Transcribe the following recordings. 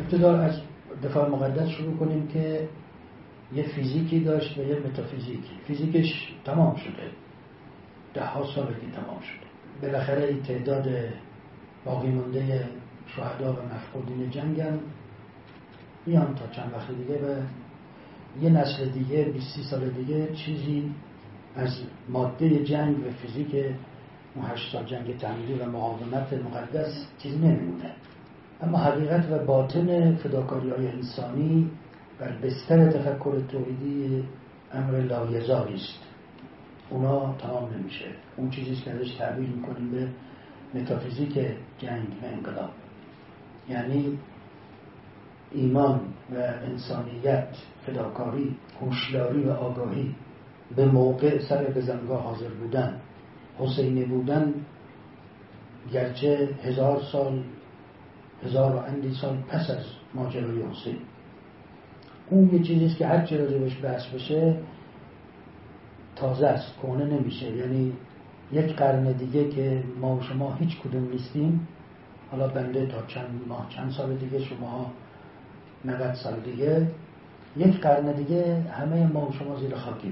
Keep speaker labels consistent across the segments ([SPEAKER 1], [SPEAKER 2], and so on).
[SPEAKER 1] ابتدا از دفاع مقدس شروع کنیم که یه فیزیکی داشت و یه متافیزیکی. فیزیکش تمام شده، 10 ساله که تمام شده. بالاخره این تعداد باقی مونده شهدا و مفقودین جنگ هم میان تا چند وقت دیگه و یه نسل دیگه 20 سال دیگه چیزی از ماده جنگ و فیزیک اون 8 سال جنگ تحمیلی و مقاومت مقدس چیزی نمیمونه. اما حقیقت و باطن فداکاری‌های انسانی بر بستر تفکر توحیدی امر لایزالی است. اونا تمام نمیشه. اون چیزیست که ازش تعبیر میکنیم به متافیزیک جنگ و انقلاب، یعنی ایمان و انسانیت، فداکاری، هوشیاری و آگاهی، به موقع سر بزنگاه حاضر بودن، حسینی بودن، گرچه 1000 سال 1000 و اندی سال پس از ماجرای حسین. اون یه چیزیست که هر چه راجبش بحث بشه تازه است، کهنه نمیشه. یعنی یک قرن دیگه که ما و شما هیچ کدوم نیستیم، حالا بنده تا چند ماه چند سال دیگه، شما 90 سال دیگه، یک قرن دیگه همه ما و شما زیر خاکیم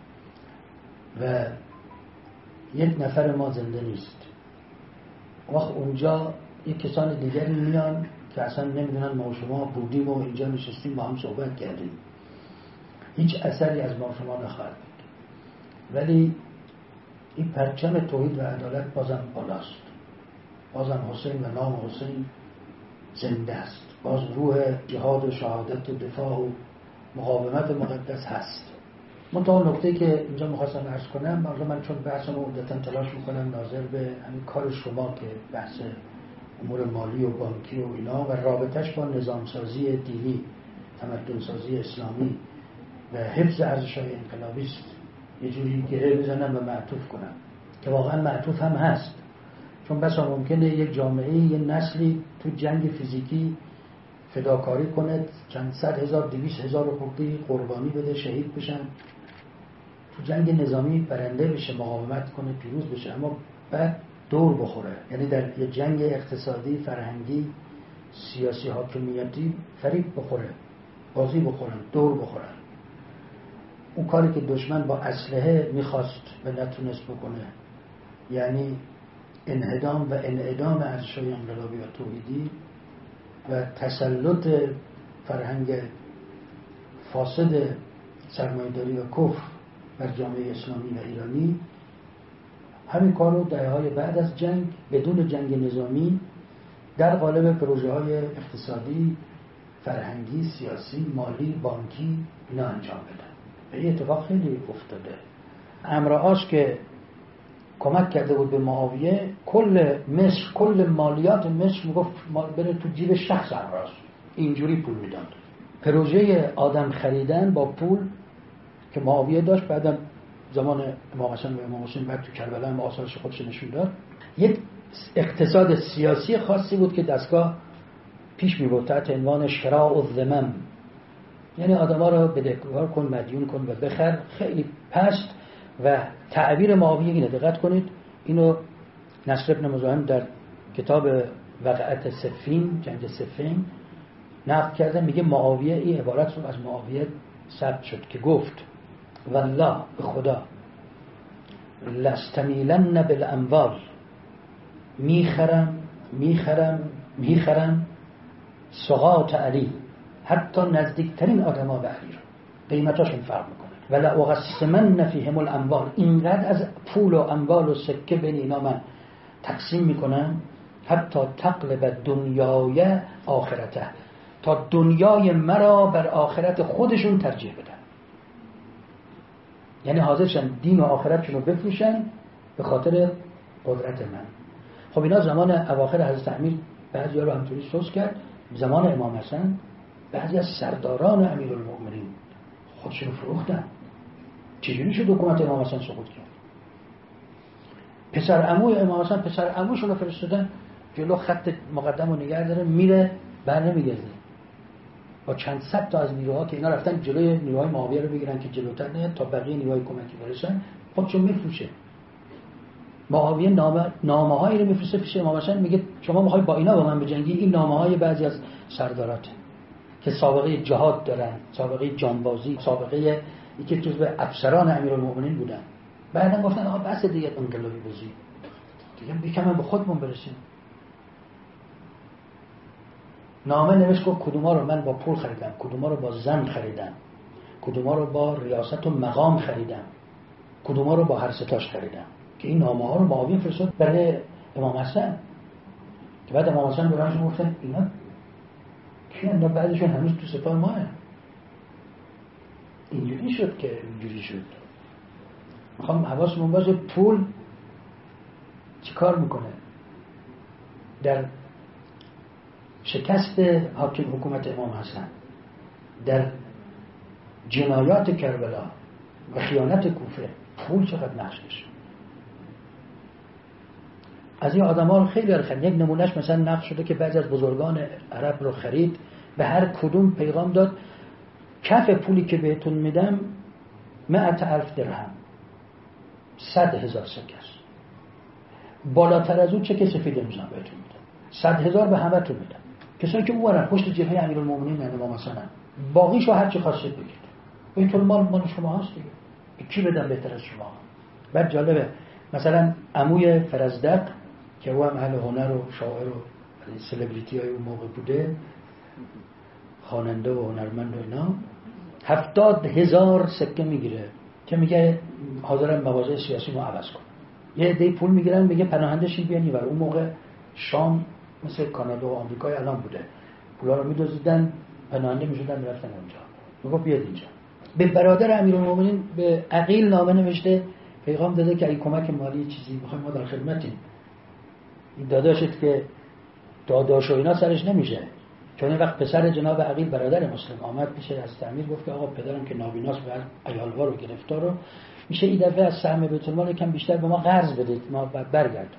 [SPEAKER 1] و یک نفر ما زنده نیست. وقت اونجا یک کسان دیگری میان که اصلا نمیدونن ما و شما بودیم و اینجا نشستیم با هم صحبت کردیم، هیچ اثری از ما و شما نخواهد بود. ولی این پرچم توحید و عدالت بازم بالاست، بازم حسین و نام حسین زنده است، باز روح جهاد و شهادت و دفاع و مقاومت مقدس هست. منتها نکته که اینجا میخواستم عرض کنم، من چون بحثم رو عدتا تلاش میکنم ناظر به همین کار شما که بحث امور مالی و بانکی و اینا و رابطش با نظامسازی دینی، تمدنسازی اسلامی و حفظ ارزش‌های انقلابی است، یه جوری گره بزنم و معطوف کنم که واقعا معطوف هم هست. چون بسا ممکنه یک جامعه، یه نسلی تو جنگ فیزیکی فداکاری کنه، چند صد هزار 200,000 خردی قربانی بده، شهید بشن، تو جنگ نظامی برنده بشه، مقاومت کنه، پیروز بشه، اما بعد دور بخوره. یعنی در یه جنگ اقتصادی، فرهنگی، سیاسی، حاکمیتی فریب بخوره، بازی بخورن، دور بخورن. اون کاری که دشمن با اسلحه میخواست و نتونست بکنه، یعنی انهدام و انعدام ارزش‌های انقلابی و توحیدی و تسلط فرهنگ فاسد سرمایه‌داری و کفر بر جامعه اسلامی و ایرانی، همین کار رو دهه‌های بعد از جنگ بدون جنگ نظامی در قالب پروژه‌های اقتصادی، فرهنگی، سیاسی، مالی، بانکی اینا انجام بدن. و این اتفاق خیلی افتاده. عمرو آش که کمک کرده بود به معاویه، کل مصر، کل مالیات مصر میگفت بره تو جیب شخص عمرو آش، اینجوری پول میداد. پروژه آدم خریدن با پول که معاویه داشت، بعدم زمان امام حسن و امام حسین بعد تو کربلا هم آثارش خودش نشون داد. یک اقتصاد سیاسی خاصی بود که دستگاه پیش میبرد تحت عنوان شراء الذمم، یعنی آدما رو بدهکار کن، مدیون کن و بخر، خیلی پست. و تعبیر معاویه اینه، دقت کنید، اینو نصر ابن مزاحم در کتاب وقعت صفین، جنگ صفین نقل کرده، میگه معاویه، این عبارت رو از معاویه ثبت شد که گفت والله به خدا لستمیلن بالاموال، میخرم سقاط علی، حتی نزدیکترین آدما به علی رو قیمتاشون فرق میکنه، ولا اقسمن فیهم الاموال، اینقدر از پول و اموال و سکه بین اینا من تقسیم میکنم، حتی تقلب دنیای آخرته، تا دنیای مرا بر آخرت خودشون ترجیح بدن. یعنی حاضرشن دین و آخرتشون رو بفروشن به خاطر قدرت من. خب اینا زمان اواخر حضرت امیر بعضی ها رو همطوری سوس کرد. زمان امام حسن بعضی از سرداران امیرالمؤمنین خودشون رو فروختن. چجوری شد حکومت امام حسن سقوط کرد؟ پسر عموی امام حسن، پسر عموشون رو فرستادن جلو خط مقدم رو نگه داره، میره بر نمیگرده با چند صد تا از نیروها که اینا رفتن جلوی نیروهای معاویه رو بگیرن که جلوتر نه تا بقیه نیروهای کمکی برسن، خودشون میفروشه. معاویه نامه‌هایی رو میفرسته پیش امام حسن، میگه شما میخوای با اینا با من بجنگی؟ این نامه‌های بعضی از سردارات. که سابقه جهاد دارن، سابقه جانبازی، سابقه یکی جزو افسران امیرالمومنین بودن، بعدم گفتن آقا بس دیگه انقلابی بازی، دیگه یکم به خودمون برسیم. نامه نوشت گفت کدوما رو من با پول خریدم، کدوما رو با زن خریدم، کدوما رو با ریاست و مقام خریدم، کدوما رو با هر ستاش خریدم، که این نامه ها رو معاویه فرستاد برای امام حسن، که بعد امام حسن براشون گفتن اینا کیان؟ بعدشون هنوز تو سپاه ماه. اینجوری شد که اینجوری شد. میخوام حواسمون باشه پول چی کار میکنه در شکست حکومت امام حسن، در جنایات کربلا و خیانت کوفه. پول چقدر نقش داشت. از این آدم ها رو خیلی خرید. یک نمونهش مثلا نقش شده که بعضی از بزرگان عرب رو خرید، به هر کدوم پیغام داد کف پولی که بهتون میدم 100,000 درهم، 100,000 سکه است، بالاتر از اون چک سفید امضا بهتون میدم، 100,000 به همه تون میدم. کسایی که اونورن پشت جبهه امیرالمومنین امام حسن، باقیشو هر چی خواستید بگید، بیت المال مال شما هست دیگه، کی بدم بهتر از شما. بعد جالبه مثلا عموی فرزدق که او هم اهل هنر و شاعر و سلبریتی های اون موقع بوده، خواننده و هنرمند و اینا، 70,000 سکه میگیره که میگه حاضرم مواضع سیاسی ما عوض کنم. یه عده پول میگیرن میگه پناهنده‌شی بیان اینور. اون موقع شام مثل کانادا و آمریکای الان بوده، پولا رو میدزدیدن، پناهنده میشدن میرفتن اونجا. میگه بیاد اینجا. به برادر امیرالمومنین به عقیل نامه نوشته، پیغام داده که اگه کمک مالی چیزی میخوایم ما در خدمتیم. این داداشت که داداش و اینا سرش نمیشه، چون این وقت پسر جناب عقیل برادر مسلم آمد میشه از تعمیر گفت که آقا پدرم که نابیناست و عیالوار و گرفتار رو میشه این دفعه از سهم بیت المال یکم بیشتر به ما قرض بدید ما برگردیم.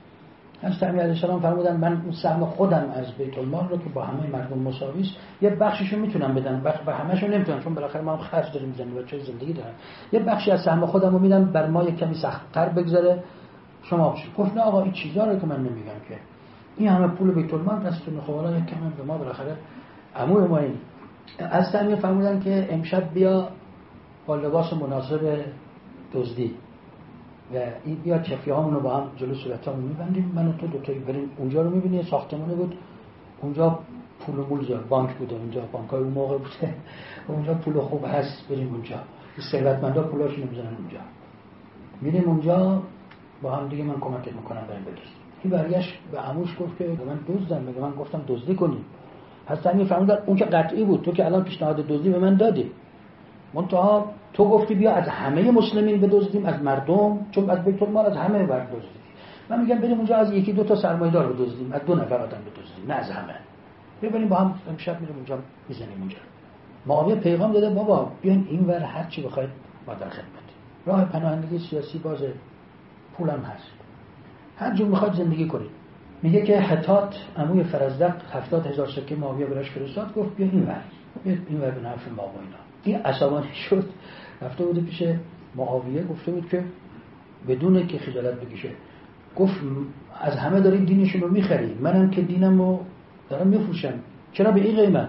[SPEAKER 1] از تعمیر علیه السلام فرمودن من اون سهم خودم از بیت المال رو که با همه مردم مساوی است یه بخشیشو میتونم بدم، به همه‌شو نمیتونم چون بالاخره ما هم خرج داریم میزنیم بچه‌های زندگی دارن، یه بخشی از سهم خودم رو میدم بر ما یک کمی سخت‌تر بگذره شما بشید. گفت نه آقا این چیزا رو که من نمیگم که این همه پول بیت المال دستتون، خب حالا یک کمی به ما بالاخره عمو ما این از تعمیر فرمودن که امشب بیا با لباس مناسب دزدی و این بیا کفی هامون رو با هم جلو صورتامون میبندیم، من و تو دوتایی بریم اونجا رو میبینی. ساختمونه بود اونجا، پول و مول زیاد، بانک بوده اونجا، بانکای اون موقع بوده اونجا، پول خوب هست، بریم اونجا، ثروتمندا پولاشون میذارن اونجا، میریم اونجا با هم دیگه، من کمکت میکنم بریم بدزدیم. این برگشت به عموش گفت که من دزدم، میگه من گفتم دزدی کنیم. حضرت امیر فرمودن اون که قطعی بود، تو که الان پیشنهاد دزدی به من دادی، منتها تو گفتی بیا از همه مسلمین بدزدیم، از مردم، چون از بیت المال از همه بردزدیم. من میگم بریم اونجا از یکی دو تا سرمایه‌دار بدزدیم، از 2 نفر آدم بدزدیم، نه از همه. بریم با هم امشب میریم اونجا میزنیم اونجا. معاویه پیغام داده بابا بیاین اینور هر چی بخواید ما در خدمت. راه پناهندگی سیاسی باز پولم هست، هر جور میخواد زندگی کنید. میگه که حتات عموی فرزدق 70,000 سکه معاویه براش فرستاد، گفت بیا اینور، بیا اینور به نفع ما و اینا. این عصبانی شد، رفته بود پیش معاویه گفته بود که بدون که خجالت بکشه، گفت از همه داریم دینشون رو میخریم، منم که دینم رو دارم میفروشم، چرا به این قیمت؟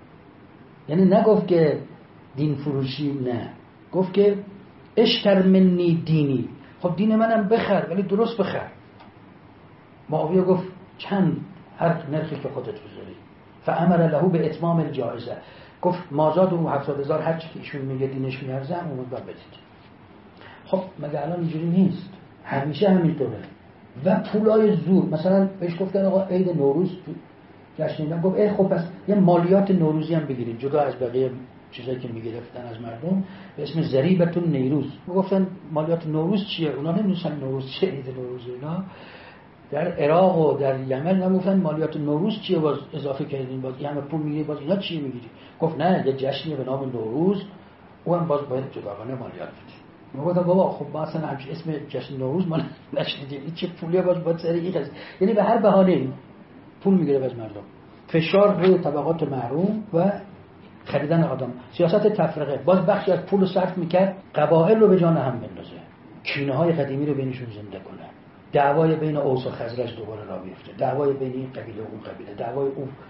[SPEAKER 1] یعنی نگفت که دین فروشی، نه، گفت که اشتر منی دینی، خب دین منم بخر ولی درست بخر. معاویه گفت چند؟ هر نرخی که خودت بذاری. فامر له به اتمام الجائزه، گفت مازاد و 70,000 هر چی که ایشون میگه دینش میارزه اون رو بدید. خب مگه الان اینجوری نیست؟ همیشه همینطوره. و پولای زور، مثلا بهش گفتن آقا عید نوروز جشن اینا، گفت خب پس یه مالیات نوروزی هم بگیرید جدا از بقیه چیزایی که میگرفتن از مردم، به اسم ضریبتون نیروز. گفتن مالیات نوروز چیه؟ اونا نمی‌دونن نوروز چیه، عید نوروز اینا. در عراق و در یمن هم گفتن مالیات نوروز چیه، باز اضافه کردین، باز همه پول میگیری، باز اینا چی میگیری؟ گفت نه یه جشنیه به نام نوروز، اون باز باید جداگانه مالیات بدید. من گفتم بابا خب ما اصلا همچین اسم جشن نوروز ما نشنیدیم، این چه پولیه باز سر این قضیه، یعنی به هر بهانه پول میگیره از مردم. فشار روی طبقات محروم و خریدن آدم، سیاست تفرقه، باز بخشی از پول رو صرف میکرد قبایل رو به جان هم بندازه، کینه‌های قدیمی رو بینشون زنده کنه، دعوای بین اوس و خزرج دوباره راه بیفته، دعوای بین این قبیله و اون قبیله، دعوای اون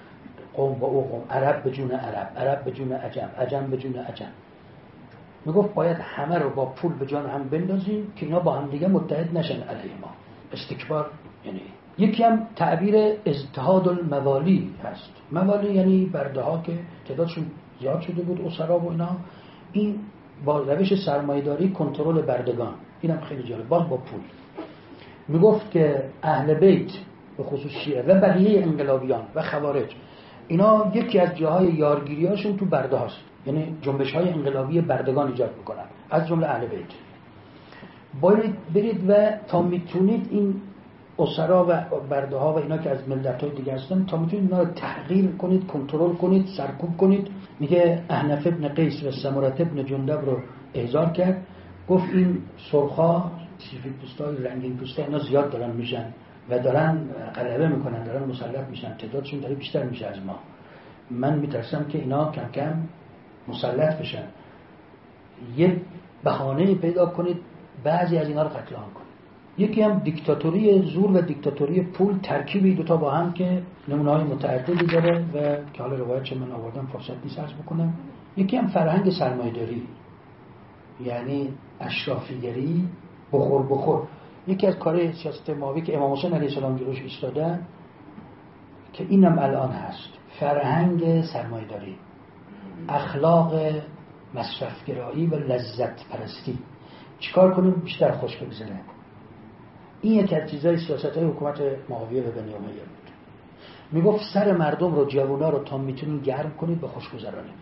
[SPEAKER 1] قوم با او قوم، عرب به جون عرب، عرب به جون عجم، عجم به جون عجم. میگفت باید همه رو با پول به جان هم بندازیم که اینا با هم دیگه متحد نشن علیه ما. استکبار یعنی یکی هم تعبیر ازدهاد الموالی هست. موالی یعنی برده ها که تعدادشون زیاد شده بود، اسرا و اینا. این با روش سرمایه‌داری کنترل بردگان، اینم خیلی جالب، باز با پول. میگفت که اهل بیت به خصوص شیعه و بقیه انقلابیان و خوارج، اینا یکی از جاهای یارگیریاشون تو برده هاست، یعنی جنبش های انقلابی بردگان ایجاد میکنن، از جمله اهل بیت. باید برید و تا میتونید این اسرا و برده ها و اینا که از ملت های دیگه هستن، تا میتونید اینا رو تحقیر کنید، کنترل کنید، سرکوب کنید. میگه احنف ابن قیس و سمرت ابن جندب رو احضار کرد، گفت این سرخا سفید پوستای رنگین پوستا اینا زیاد دارن میشن و دارن غلبه میکنن، دارن مسلط میشن، تعدادشون داره بیشتر میشه از ما. من میترسم که اینا کم کم مسلط بشن. یه بهانه پیدا کنید بعضی از اینا رو قتل عام کنید. یکی هم دیکتاتوری زور و دیکتاتوری پول، ترکیبی دوتا با هم که نمونه‌های متعددی داره و که حالا روایت چه من آوردم فرصت نیست عرض بکنم. یکی هم فرهنگ سرمایه‌داری، یعنی اشرافیگری، بخور. یکی از کارهای سیاست ماوی که امام حسین علیه السلام جلوش ایستادن که اینم الان هست، فرهنگ سرمایه‌داری، اخلاق مصرفگرایی و لذت پرستی. چیکار کنیم بیشتر خوش بگذره؟ این یکی از چیزای سیاست‌های حکومت معاویه و بنی امیه بود. میگفت سر مردم رو، جوونا رو تا میتونین گرم کنید به خوشگذرانی،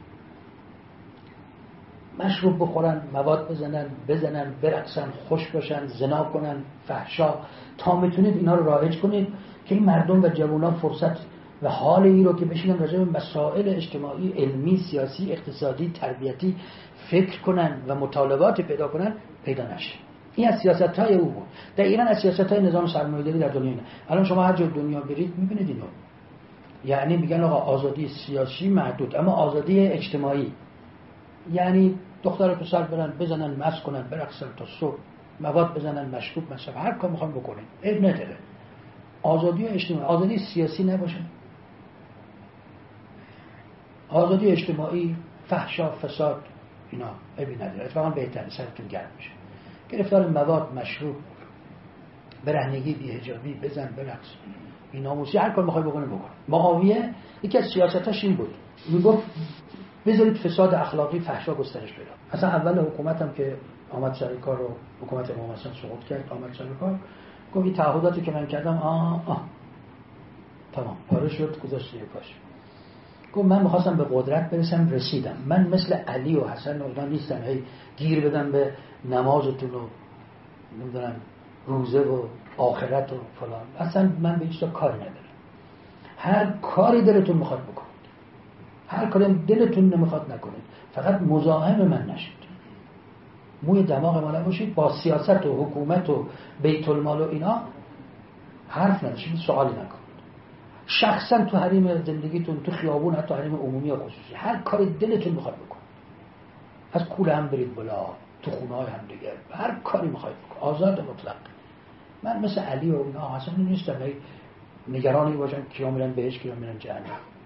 [SPEAKER 1] مشروب بخورن، مواد بزنن، برقصن، خوش باشن، زنا کنن، فحشا، تا میتونید اینا رو رایج کنید که این مردم و جوونا فرصت و حال این رو که بشینن راجع به مسائل اجتماعی، علمی، سیاسی، اقتصادی، تربیتی فکر کنن و مطالبات پیدا کنن، پیدا نشه. این از سیاست‌های او بود. در ایران از سیاست‌های نظام سرمایه‌داری در دنیا اینه. الان شما هر جای دنیا برید می‌بینید اینو. یعنی میگن آقا آزادی سیاسی محدود، اما آزادی اجتماعی یعنی دخترها تو سر برن، بزنن، مست کنن، برقصن تا صبح، مواد بزنن، مشروب مصرف، هر کار میخوان بکنن، عیب نداره. آزادی اجتماعی، آزادی سیاسی نباشه. آزادی اجتماعی، فحشا، فساد، اینا عیبی نداره، اتفاقا بهتره، سرتون گرم میشه. گرفتار مواد، مشروب، برهنگی، بی‌حجابی، بزن، برقص، این ناموسی، هر کار میخوای بکنه. معاویه یکی از سیاستاش این بود، میگفت بذارید فساد اخلاقی، فحشا گسترش پیدا. اصلا اول حکومتم که آمد سر کار رو، حکومت امام حسن سقوط کرد، آمد سر کار، گفت این تعهداتی که من کردم تمام پاره شد، گذاشت زیر پاش. گفت من می‌خواستم به قدرت برسم، رسیدم. من مثل علی و حسن و اینا نیستم هی گیر بدم به نمازتون و نمیدونم روزه و آخرت و فلان. اصلا من به هیچ کاری ندارم. هر کاری دلتون میخواد بکنید، هر کاری دلتون نمیخواد نکنید، فقط مزاحم من نشید، موی دماغ ما نباشید، با سیاست و حکومت و بیت المال و اینا حرف نداشید، سوالی نکنید. شخصا تو حریم زندگیتون، تو خیابون، حتی حریم عمومی یا خصوصی، هر کاری دلتون میخواد بکنید. از کوله هم برید بالا، تو خونه‌های هم دیگه، هر کاری میخواید بکنید، آزاد مطلق. من مثل علی و اینا اصلا نیستم نگرانی باشم کیا میرن بهشت کیا میرن جهنم.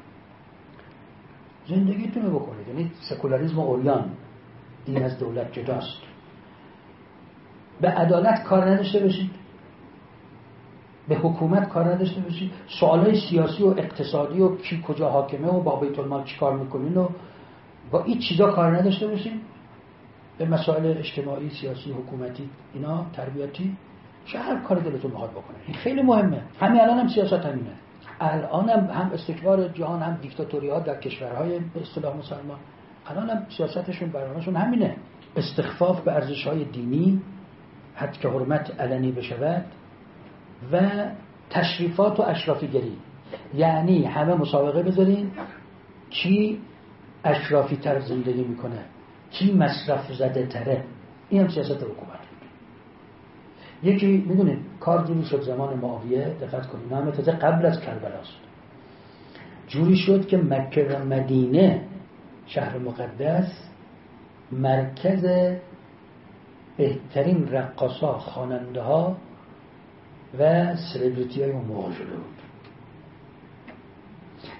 [SPEAKER 1] زندگیتون رو بکنید. یعنی سکولاریسم اوریان، دین از دولت جداست. به عدالت کار نداشته باشید، به حکومت کار نداشته باشید، سوالای سیاسی و اقتصادی و کی کجا حاکمه و با بیت المال چی کار میکنین و با این چیزا کار نداشته باشید. به مسائل اجتماعی، سیاسی، حکومتی، اینا تربیتی، هر کار دلتون میخواد بکنه. این خیلی مهمه. همین الان هم سیاست همینه. الان هم استکبار جهان، هم دیکتاتوری ها در کشورهای به اصطلاح مسلمان، الان هم سیاستشون، برنامه‌شون همینه. استخفاف به ارزش‌های دینی، حتی که حرمت علنی بشود، و تشریفات و اشرافیگری. یعنی همه مسابقه بذارین کی اشرافی تر زندگی میکنه، کی مصرف زده تره. این هم سیاست حکومت. یکی میدونید کار جوری شد زمان معاویه، دقت کنید، نام تازه قبل از کربلاست، جوری شد که مکه و مدینه، شهر مقدس، مرکز بهترین رقاصا، خواننده ها و سلبریتی های اون موقع شده بود.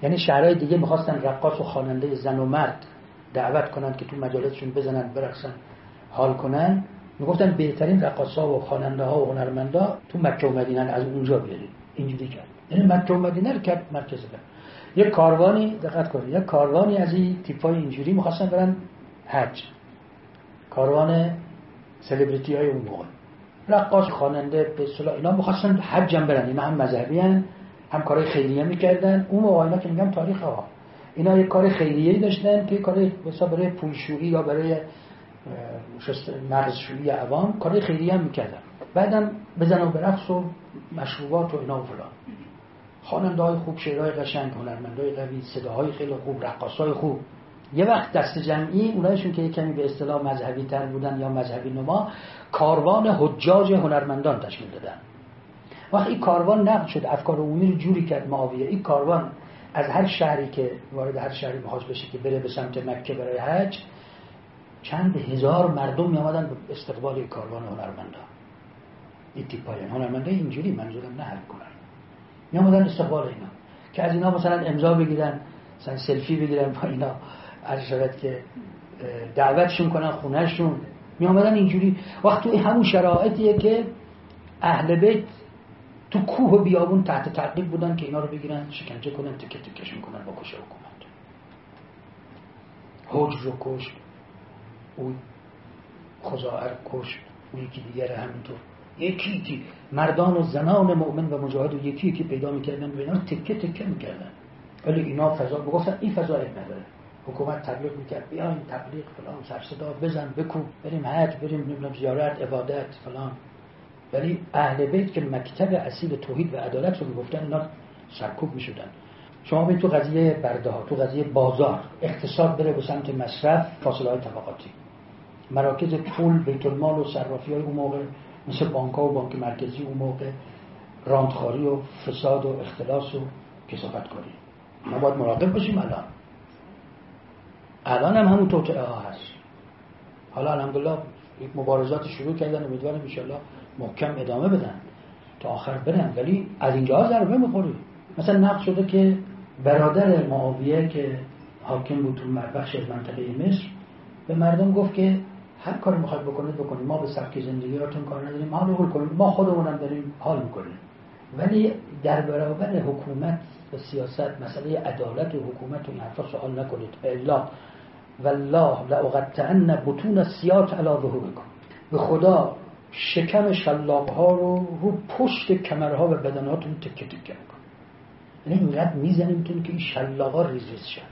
[SPEAKER 1] یعنی شهرهای دیگه میخواستن رقاص و خواننده زن و مرد دعوت کنن که تو مجالسشون بزنن برقصن حال کنن، میگفتن بهترین رقاصا و خواننده ها و هنرمندا تو مکه و مدینه از اونجا بیارید. اینجوری کرد، یعنی مکه و مدینه رو کرد مرکز کرد. یک کاروانی، دقت کنید، یک کاروانی از این تیپای اینجوری میخواستن برن حج، کاروان سلبریتی های اون موقع، رقاص خواننده به اصطلاح اینا میخواستن حج هم برن. اینا هم مذهبی هن، هم کارهای خیریه میکردن. اون موقع اینا که میگم تاریخ ها، اینا یک کار خیریه‌ای داشتن که کار مثلا برای پولشویی یا برای مغزشویی عوام کارهای خیریه هم میکردن. بعدم بزن و برقص و مشروبات و اینا و فلان. خواننده‌های خوب، شعرهای قشنگ، هنرمندای قوی، صداهای خیلی خوب، رقاصای خوب. یه وقت دست جمعی اونایشون که کمی به اصطلاح مذهبی تر بودن یا مذهبی نما، کاروان حجاج هنرمندان تشکیل دادن. وقتی این کاروان نقل شد، افکار عمومی رو جوری کرد معاویه، این کاروان از هر شهری که وارد هر شهری می‌خواست بشه که بره به سمت مکه برای حج، چند هزار مردم می‌آمدن به استقبال این کاروان هنرمندان. این تیپای هنرمندای اینجوری، منظورم نه هر کنن، می‌آمدن استقبال اینا که از اینا مثلا امضا بگیرن، مثلا سلفی بگیرن با اینا، عرض شود که دعوتشون کنن خونهشون. می‌آمدن اینجوری. وقت تو همون شرایطیه که اهل بیت تو کوه و بیابون تحت تعقیب بودن که اینا رو بگیرن شکنجه کنن، تکه تکشون کنن با کش حکومت. حج رو کشت، او خزاعه رو کشت، او یکی دیگر همینطور. یکی مردان و زنان مؤمن و مجاهد و یکی که پیدا میکردن و اینا تکه تکه میکردن. ولی اینا فضا بگفتن این فضا نداره. حکومت تبلیغ میکرد بیاین تبلیغ فلان، سر صدا بزن بکوب، بریم حج، بریم نمیدونم زیارت، عبادت فلان. ولی اهل بیت که مکتب اصیل توحید و عدالت رو میگفتن، اینا سرکوب میشدن. شما ببین تو قضیه برده ها، تو قضیه بازار، اقتصاد بره به سمت مصرف، فاصله های طبقاتی، مراکز پول، بیت المال و صرافی های اون موقع مثل بانک ها و بانک مرکزی اون موقع، راندخاری و فساد و اختلاس و کثافتکاری. ما باید مراقب باشیم. الان هم همون توطئه ها هست. حالا الحمدلله یک مبارزات شروع کردن، امیدوارم ان شاءالله محکم ادامه بدن تا آخر برن، ولی از اینجا ضربه میخوری. مثلا نقل شده که برادر معاویه که حاکم بود تو بخش منطقه مصر به مردم گفت که هر کاری میخواید بکنید بکنید، ما به سبک زندگیاتون کار نداریم، ما حال کنیم، ما خودمونم داریم حال میکنیم. ولی در برابر حکومت و سیاست، مسئله عدالت و حکومت و این حرفا سوال نکنید. الا والله لاقطعن بطون السیات علی ظهورکم، به خدا شکم شلاق ها رو پشت کمرها و بدناتون تکه تکه میکنه. یعنی اینقدر میزنیم که این شلاق ها ریز ریز شد.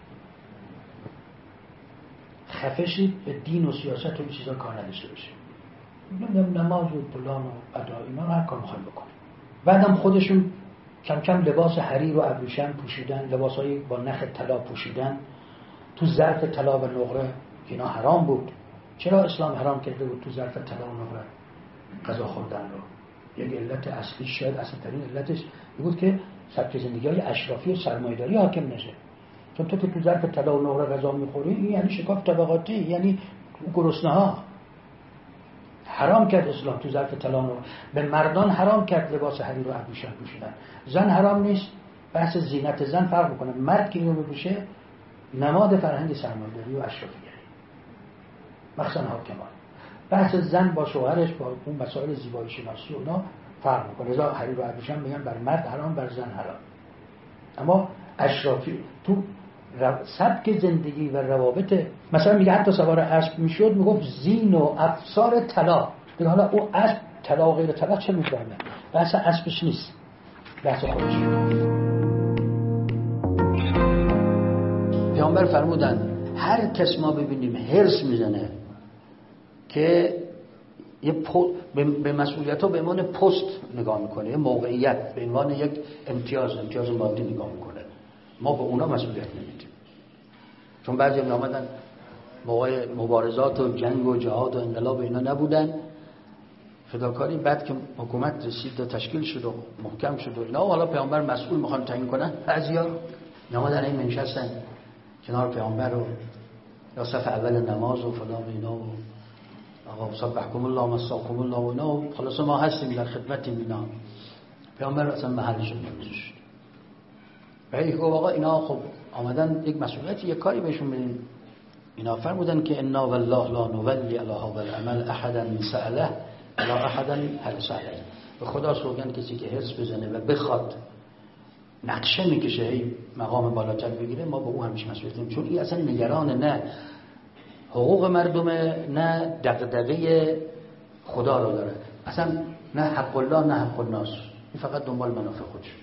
[SPEAKER 1] خفه شید، به دین و سیاست و این چیزا کار نداشته باشید. نماز و پلان و ادا اینا هر کار میخوایم بکنیم. بعدم خودشون کم کم لباس حریر و ابریشم پوشیدن، لباسای با نخ طلا پوشیدن، تو ظرف طلا و نقره که اینا حرام بود. چرا اسلام حرام کرده بود تو ظرف طلا و نقره غذا خوردن رو؟ یک علت اصلی، شاید اصلی ترین علتش بود که سبک زندگی‌های اشرافی و سرمایه‌داری حاکم نشه. چون تو که تو ظرف طلا و نقره غذا می‌خوری، این یعنی شکاف طبقاتی، یعنی گرسنه‌ها. حرام کرد اسلام تو ظرف طلا و نقره. به مردان حرام کرد لباس حریر و ابریشم پوشیدن. زن حرام نیست، بحث زینت زن فرق می‌کنه. مرد که اینو بپوشه نماد فرهنگ سرمایه‌داری و اشرافیه، مخصوصا حاکمان. بحث زن با شوهرش با اون مسائل زیبایی شناسی و اینا فرق می‌کنه. لذا حریر و ابریشم میگن بر مرد حرام، بر زن حرام. اما اشرافی تو سبک زندگی و روابط، مثلا میگه حتی سوار اسب میشد میگفت زین و افسار طلا. دیگه حالا او اسب طلا و غیر طلا چه میفهمه؟ بحث اسبش نیست، بحث خودش. پیامبر فرمودن هر کس ما ببینیم حرص میزنه که به مسئولیت‌ها به عنوان پست نگاه میکنه، یه موقعیت به عنوان یک امتیاز مادی نگاه میکنه، ما به اونا مسئولیت نمیدیم. چون بعضی می آمدن موقع مبارزات و جنگ و جهاد و انقلاب و اینا نبودن، فداکاری، بعد که حکومت رسید و تشکیل شد و محکم شد و اینا، و حالا پیامبر مسئول میخوان تعیین کنن، بعضیا می آمدن این منشستن کنار پیامبر و یا صف اول نماز و فلان اینا و آقا سبحکم الله و مساکم الله و اینا، و خلاص ما هستیم در خدمتیم اینا. پیامبر اصلا محلش نمیذاشت.
[SPEAKER 2] ولی خب آقا اینا خب آمدن یک مسئولیتی یک کاری بهشون بدین. اینا فرمودن که انا والله لا نولی علی هذا العمل احدا سأله ولا احدا حلس علیه. به خدا سوگند کسی که حس بزنه و بخواد نقشه میکشه هی مقام بالاتر بگیره، ما به او همیشه مسئولیتیم، چون این اصلا نگران نه حقوق مردمه نه دغدغه خدا رو داره، اصلا نه حق الله نه حق الناس، این فقط دنبال منافع خودش.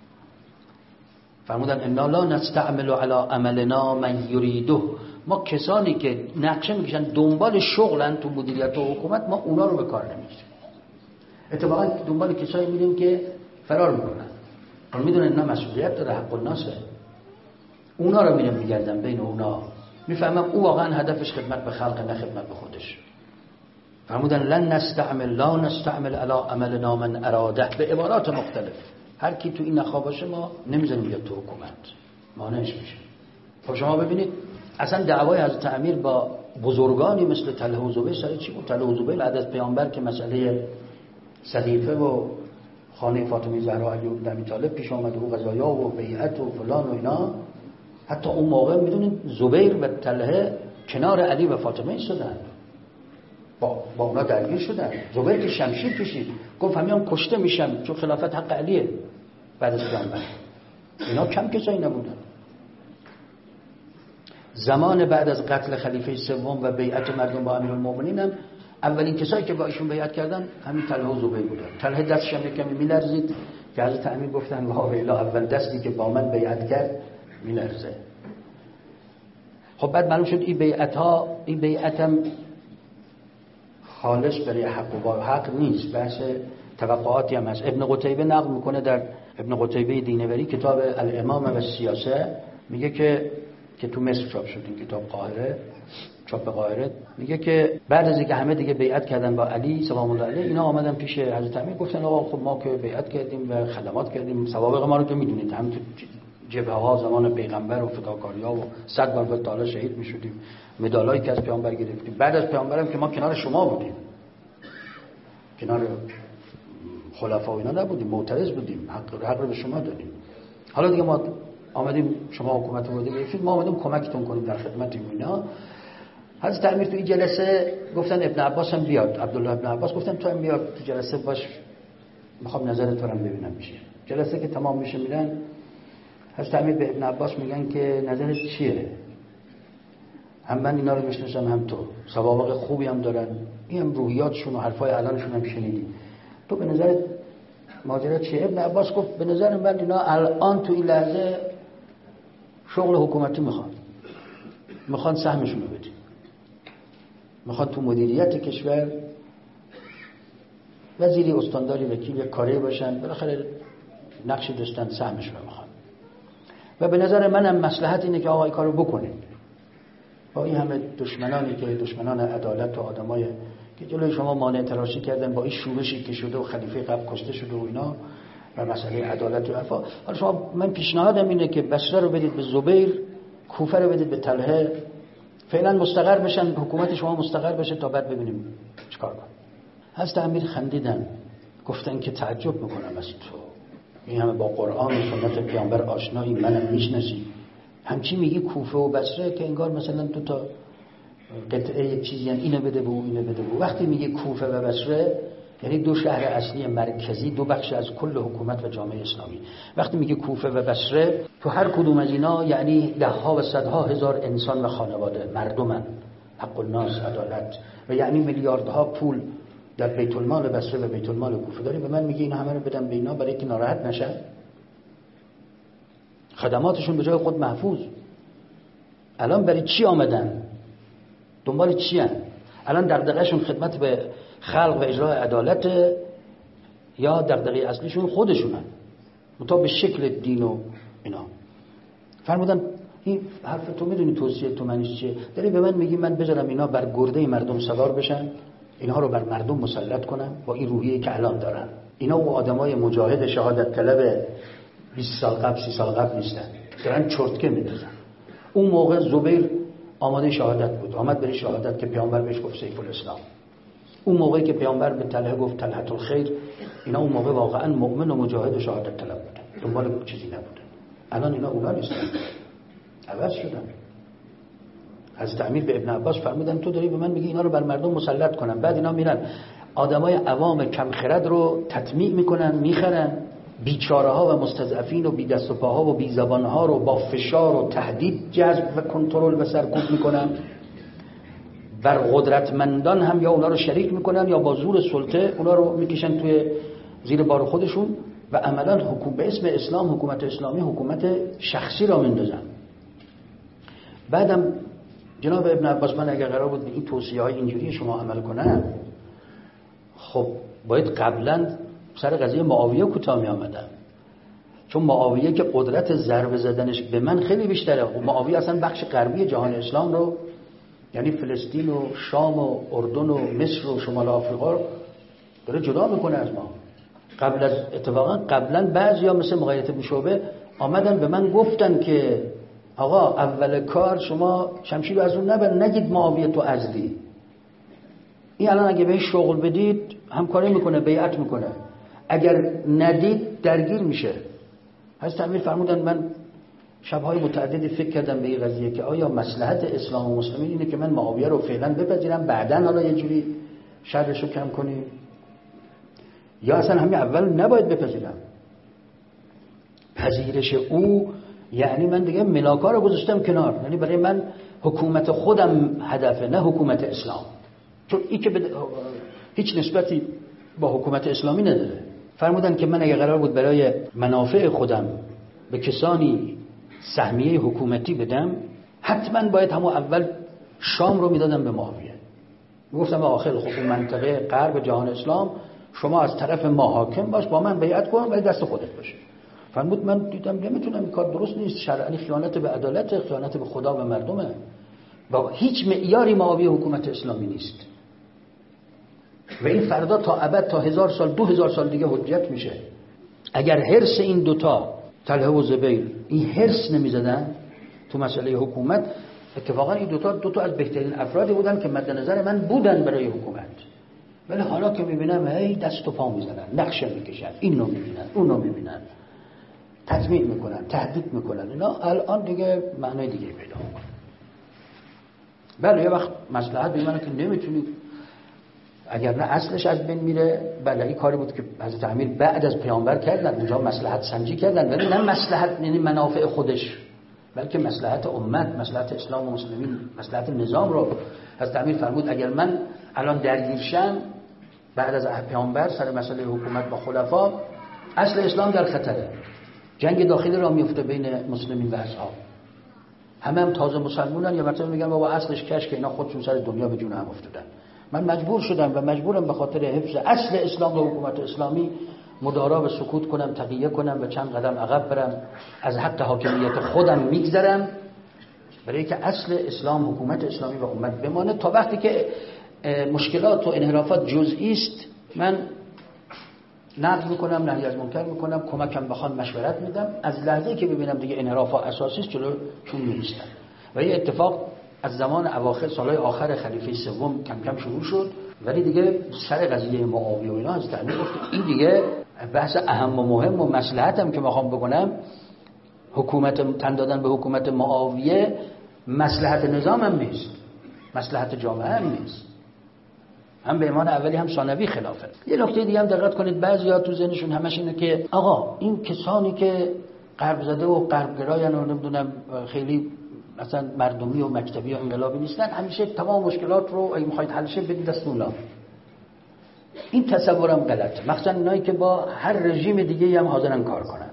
[SPEAKER 2] فرمودن انا لا نستعمل علی عملنا من یریده، ما کسانی که نقشه میکشن دنبال شغلن تو مدیریت و حکومت، ما اونا رو به کار نمیگیریم. اتفاقا دنبال کسایی میریم که فرار میکنن، اون میدونن اینا مسئولیت داره، حق الناسه، اونا رو میرم میگردن بین اونا، میفهمم او واقعا هدفش خدمت به خلق نه خدمت به خودش. فرمودن لن نستعمل لا نستعمل علی عملنا من اراده، به عبارات مختلف. هر کی تو این نخوا باشه ما نمیذاریم بیاد تو حکومت، مانعش میشه. خب شما ببینید اصلا دعوای حضرت امیر با بزرگانی مثل طلحه و زبیر سر چی بود؟ طلحه و زبیر بعد از پیامبر که مسئله صدیقه و خانه فاطمه زهرا علی بن ابی طالب پیش اومد و قضایا و بیعت و فلان و اینا، حتی اون موقع میدونید زبیر و طلحه کنار علی و فاطمه ایستادن، با اونا درگیر شدن. زبیر که شمشیر کشید گفت همیان کشته میشم چون خلافت حق علیه بعد از پیامبر. اینا کم کسایی نبودن. زمان بعد از قتل خلیفه سوم و بیعت مردم با امیرالمومنین هم اولین کسایی که با ایشون بیعت کردن همین طلحه و زبیر بودن. طلحه دستش هم کمی میلرزید که حضرت امیر گفتن وا ویلا اول دستی که با من بیعت کرد میلرزه. خب بعد معلوم شد این بیعت هم خالص برای حق و حق نیست، بحث توقعاتی هم هست. ابن قتیبه نقل میکنه در ابن قتیبه دینوری کتاب الامامه و سیاسه، میگه که تو مصر چاپ شد این کتاب، قاهره، چاپ قاهره، میگه که بعد از اینکه همه دیگه بیعت کردن با علی سلام الله علیه، اینا آمدن پیش حضرت امیر گفتن آقا خب ما که بیعت کردیم و خدمات کردیم، سوابق ما رو که میدونید، هم تو جبهه ها زمان پیغمبر و فداکاری‌ها و 100 بار تعالی شهید میشدیم، مدالایی که از پیامبر گرفتیم، بعد از پیامبرم که ما کنار شما بودیم، کنار خلفا و اینا نبودیم، معترض بودیم، حق رو به شما دادیم. حالا دیگه ما آمدیم شما حکومت رو گرفتید، ما آمدیم کمکتون کنیم در خدمتتون اینا. حضرت امیر تو این جلسه گفتن ابن عباس هم بیاد، عبدالله ابن عباس گفتن تو هم بیاد تو جلسه باش، میخوام نظرت رو هم ببینم میشه. جلسه که تمام میشه میرن، حضرت امیر به ابن عباس میگن که نظرت چیه؟ هم من اینا رو میشناسم هم تو، سوابق خوبی هم دارن، این هم روحیاتشون و حرفای الانشون هم شنیدی، تو به نظرت ماجرا چیه؟ ابن عباس گفت به نظر من اینا الان تو این لحظه شغل حکومتی میخوان سهمشون رو بدیم، میخوان تو مدیریت کشور وزیری، استانداری، وکیل، یک کاری باشن، بالاخره نقشی داشتن، سهمشون رو میخوان. و به نظر منم مصلحت اینه که آقا این کارو بکنیم با این همه دشمنانی که دشمنان عدالت و آدمای که جلوی شما مانع تراشی کردن، با این شورشی که شده و خلیفه قبل کشته شده و اینا و مسئله عدالت و عفا. حالا شما من پیشنهادم اینه که بصره رو بدید به زبیر، کوفه رو بدید به طلحه، فعلا مستقر بشن، حکومت شما مستقر بشه تا بعد ببینیم چیکار کنیم. حضرت امیر خندیدن، گفتن که تعجب میکنم از تو، این همه با قرآن و سنت پیامبر آشنایی، منم میشناسی، همچی میگی کوفه و بصره که انگار مثلا دو تا قطعه یک چیزی، یعنی اینو بده به اون، اینو بده به اون. وقتی میگه کوفه و بصره یعنی دو شهر اصلی مرکزی، دو بخش از کل حکومت و جامعه اسلامی. وقتی میگه کوفه و بصره، تو هر کدوم از اینا یعنی ده ها و صدها هزار انسان و خانواده، مردمن، حق الناس، عدالت، و یعنی میلیاردها پول در بیت المال بصره و بیت المال کوفه داری. به من میگه اینا همه رو بدم به اینا برای که ناراحت نشن، خدماتشون به جای خود محفوظ. الان برای چی آمدن؟ دنبال چی هن؟ الان دغدغه‌شون خدمت به خلق و اجرای عدالت یا دغدغه اصلیشون خودشونن، مطابق شکل دین و اینا. فرمودن این حرف تو میدونی توصیه تو معنیش چیه؟ داری به من میگی من بذارم اینا بر گرده مردم سوار بشن، اینها رو بر مردم مسلط کنم با این روحیه‌ای که الان دارن؟ اینا و آدمای مجاهد شهادت طلب 20 سال قبل 30 سال قبل نیستن، دارن چرتکه میندازن. اون موقع زبیر آماده شهادت بود، آمد برای شهادت که پیامبر بهش گفت سیف الاسلام. اون موقعی که پیامبر به طلحه گفت طلحة الخیر، اینا اون موقع واقعا مؤمن و مجاهد و شهادت طلب بودن، دنبال چیزی نبودن. الان اینا اونا نیستن، عوض شدن. حضرت امیر به ابن عباس فرمودن تو داری به من میگی اینا رو بر مردم مسلط کنن، بعد اینا میرن آدمای عوام کم خرد رو تطمیع میکنن، میخرن، بیچاره ها و مستضعفین و بی دست و پاها و بی زبان ها رو با فشار و تهدید جذب و کنترل و سرکوب میکنن. بر قدرتمندان هم یا اونا رو شریک میکنن یا با زور سلطه اونا رو میکشن توی زیر بار خودشون و عملا به اسم اسلام حکومت اسلامی حکومت شخصی را میندازن. بعدم جناب ابن عباس من اگر قرار بود به این توصیه های اینجوری شما عمل کنم، خب باید قبلا سر قضیه معاویه کوتاه می آمدم، چون معاویه که قدرت ضربه زدنش به من خیلی بیشتره. خب معاویه اصلا بخش غربی جهان اسلام رو، یعنی فلسطین و شام و اردن و مصر و شمال آفریقا رو داره جدا میکنه از ما. اتفاقا قبلا بعضیا مثل مقایط بن شعبه آمدن به من گفتن که آقا اول کار شما شمشیر رو از اون نگید معاویه تو عزلی، این الان اگه بهش شغل بدید همکاری میکنه، بیعت میکنه، اگر ندید درگیر میشه. حضرت امیر فرمودن من شب‌های متعددی فکر کردم به این قضیه که آیا مصلحت اسلام و مسلمین اینه که من معاویه رو فعلا بپذیرم بعداً حالا یه جوری شرش رو کم کنیم، یا اصلا همین اول نباید بپذیرم. پذیرش او یعنی من دیگه ملاکا رو گذاشتم کنار، یعنی برای من حکومت خودم هدفه نه حکومت اسلام، چون این که هیچ نسبتی با حکومت اسلامی نداره. فرمودن که من اگه قرار بود برای منافع خودم به کسانی سهمیه حکومتی بدم، حتما باید همون اول شام رو میدادم به معاویه. میگفتم آخر خب منطقه غرب جهان اسلام شما از طرف ما حاکم باش، با من بیعت کن ولی دست خودت باشه. فرمود من دیدم نمیتونم، این کار درست نیست، شرعاً خیانت به عدالت، خیانت به خدا و مردمه، با هیچ معیاری معاویه حکومت اسلامی نیست و این فردا تا ابد تا 1000 سال 2000 سال دیگه حجت میشه. اگر حرص این دوتا طلحه و زبیر این حرص نمیزدن تو مسئله حکومت، اتفاقا این دوتا از بهترین افرادی بودن که مد نظر من بودن برای حکومت، ولی حالا که میبینم هی دست و پا میزنن، نقشه میکشن، اینو میبینن اونو میبینن، تطمیع میکنن، تهدید میکنن، اینا الان دیگه معنای دیگه پیدا میکنن. بله یه وقت مصلحت به منه که نمیتونی، اگر نه اصلش از بین میره. بله این کاری بود که حضرت امیر بعد از پیامبر کردن، اونجا مصلحت سنجی کردن، ولی نه مصلحت یعنی منافع خودش، بلکه مصلحت امت، مصلحت اسلام و مسلمین، مصلحت نظام رو. حضرت امیر فرمود اگر من الان درگیر شم بعد از پیامبر سر مسئله حکومت با خلفا، اصل اسلام در خطره، جنگ داخلی را میفته بین مسلمین و اصحاب، همه هم تازه مسلمونن، یا مثلا میگن بابا اصلش کش که اینا خودشون سر دنیا به جون هم افتادن. من مجبور شدم و مجبورم به خاطر حفظ اصل اسلام و حکومت اسلامی مدارا و سکوت کنم، تقیه کنم و چند قدم عقب برم، از حق حاکمیت خودم میگذرم برای که اصل اسلام حکومت اسلامی و امت بمانه. تا وقتی که مشکلات و انحرافات جزئی است من نقد میکنم، نهی از منکر میکنم، کمکم بخوان مشورت میدم. از لحظه‌ای که ببینم دیگه انحرافات اساسی است جلوشون میایستم. و این اتفاق از زمان اواخر سالهای آخر خلیفه سوم کم کم شروع شد، ولی دیگه سر قضیه معاویه و اینا از تعلیم گفت این دیگه بحث اهم و مهم و مصلحتم که میخوام بکنم، حکومت تن دادن به حکومت معاویه مصلحت نظام هم نیست، مصلحت جامعه هم نیست، هم به ایمان اولی هم ثانوی خلافه. یه نکته دیگه هم دقت کنید، بعضیا تو ذهنشون همش اینه که آقا این کسانی که غرب زده و غرب گرایان و نمیدونم خیلی مثلا مردمی و مکتبی و انقلابی نیستن، همیشه تمام مشکلات رو اگه میخواید حلش بدید دست اونا. این تصورم غلطه، مخصوصا اونایی که با هر رژیم دیگه هم حاضرن کار کنن.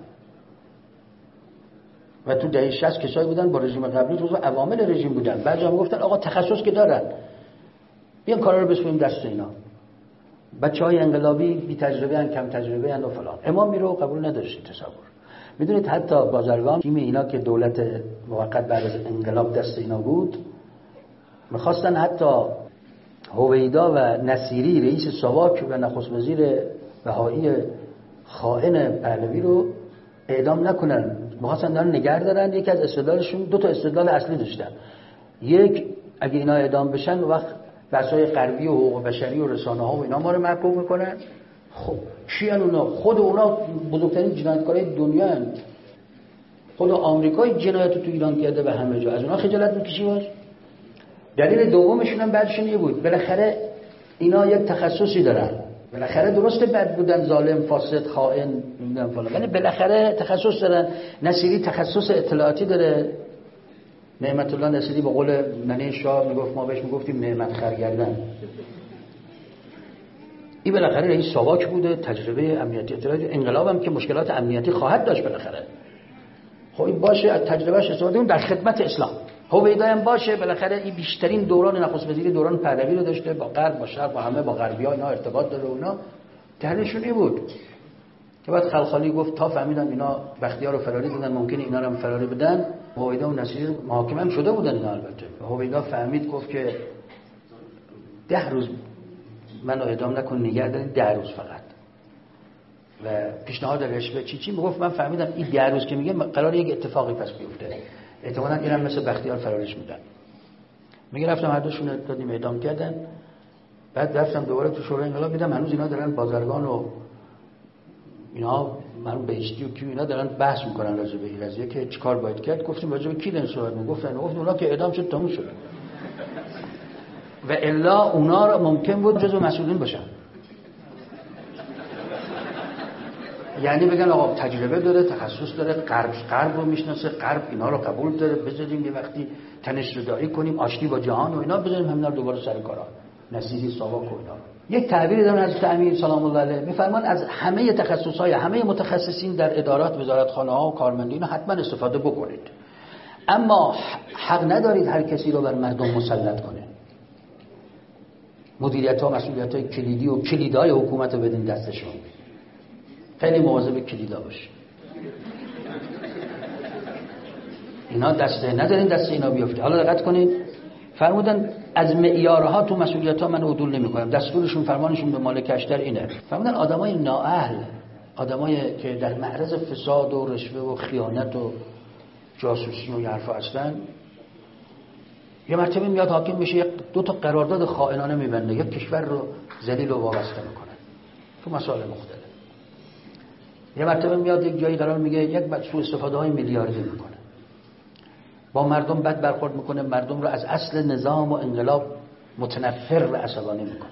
[SPEAKER 2] و تو دهه 60 کسایی بودن با رژیم قبلی جزو عوامل رژیم بودن، بعضیا میگفتن آقا تخصص که دارن بیان کارا رو بسپاریم دست اینا، بچهای انقلابی بی تجربه ان، کم تجربه ان و فلان. امامی رو قبول نداشتین تصور. میدونید حتی بازرگان تیم اینا که دولت موقت بعد از انقلاب دست اینا بود، میخواستن حتی هویدا و نصیری رئیس ساواک و نخست وزیر بهایی خائن پهلوی رو اعدام نکنن، میخواستن دارن نگه دارن. یکی از استدلالشون دو تا استدلال اصلی داشتن. یک، اگه اینا اعدام بشن وقت بحث‌های غربی و حقوق بشری و رسانه‌ها و اینا ما رو محکوم میکنن. خب کیان اونا؟ خود اونا بزرگترین جنایتکارای دنیا هستند. خود آمریکا جنایت تو ایران کرده به همه جا، از اونها خجالت میکشی باش؟ دلیل دومشون هم بعدشون یه بود، بالاخره اینا یک تخصصی دارن، بالاخره درسته بد بودن، ظالم، فاسد، خائن، نمیدونم فلان، ولی بالاخره تخصص دارن. نصیری تخصص اطلاعاتی داره، نعمت الله نصیری به قول ننه شاه میگفت، ما بهش میگفتیم نعمت خرگردن. این بالاخره رئیس ساواک بوده، تجربه امنیتی اطلاعاتی، انقلاب هم که مشکلات امنیتی خواهد داشت بالاخره. خب این باشه، از تجربهش استفاده کنیم در خدمت اسلام. هویدا هم باشه، بالاخره این بیشترین دوران نخست وزیری دوران پهلوی رو داشته، با غرب، با شرق، با همه، با غربی‌ها اینا ارتباط داره و اینا. دلیلشون این بود که بعد خلخالی گفت تا فهمیدن اینا بختیار رو فراری دادن، ممکنه اینا رو هم فراری بدن. هویدا و نصیری محاکمه هم شده بودن اینا. البته هویدا فهمید، گفت که 10 روز منو اعدام نکن، نگه دارید 10 روز فقط. و پیشنهاد رشوه چی میگفت، من فهمیدم این 10 روز که میگه قرار یک اتفاقی پس بیفته، احتمالاً اینم مثل بختیار فراریش میدن. میگه رفتم هر دوشون دادیم اعدام کردن. بعد رفتم دوباره تو شورای انقلاب، دیدم هنوز اینا دارن بازرگان و اینا مرحوم بهشتی و کی اینا دارن بحث میکنن راجع به این قضیه که چیکار باید کرد. گفتیم راجع به کی دارن صحبت میگفتن؟ گفتن اونا که اعدام شد تموم شد، و الا اونا رو ممکن بود جزو مسئولین باشن. یعنی بگن آقا تجربه داره، تخصص داره، غرب رو میشناسه، غرب اینا رو قبول داره، بذاریم یه وقتی تنش رضایی کنیم، آشتی با جهان و اینا، بذاریم همینا رو دوباره سر کارا. نصیری، ساواک و اینا. یک تعبیری دارن حضرت امیر سلام الله علیه، میفرمان از همه تخصص‌های همه متخصصین در ادارات، وزارتخانه‌ها و کارمندین حتما استفاده بکنید، اما حق ندارید هر کسی رو بر مردم مسلط کنه. مدیریت‌ها، مسئولیت‌های کلیدی و کلیدهای حکومت رو بدین دستشون. خیلی مواظب کلیدا باش. اینا دسته ندارین دست اینا بیفته. حالا دقت کنید، فرمودن از معیارها تو مسئولیت‌ها من عدول نمی‌کنم. دستورشون، فرمانشون به مالک اشتر اینه. فرمودن آدمای نااهل، آدمایی که در معرض فساد و رشوه و خیانت و جاسوسی و حرفا هستن، یه مرتبه میاد حاکم میشه، 2 تا قرارداد خائنانه میبنده، یک کشور رو ذلیل و وابسته میکنه تو مسائل مختلف. یه مرتبه میاد یک جایی قرار میگه، یک بعد سوء استفاده های میلیاردی میکنه، با مردم بد برخورد میکنه، مردم رو از اصل نظام و انقلاب متنفر و عصبانی میکنه.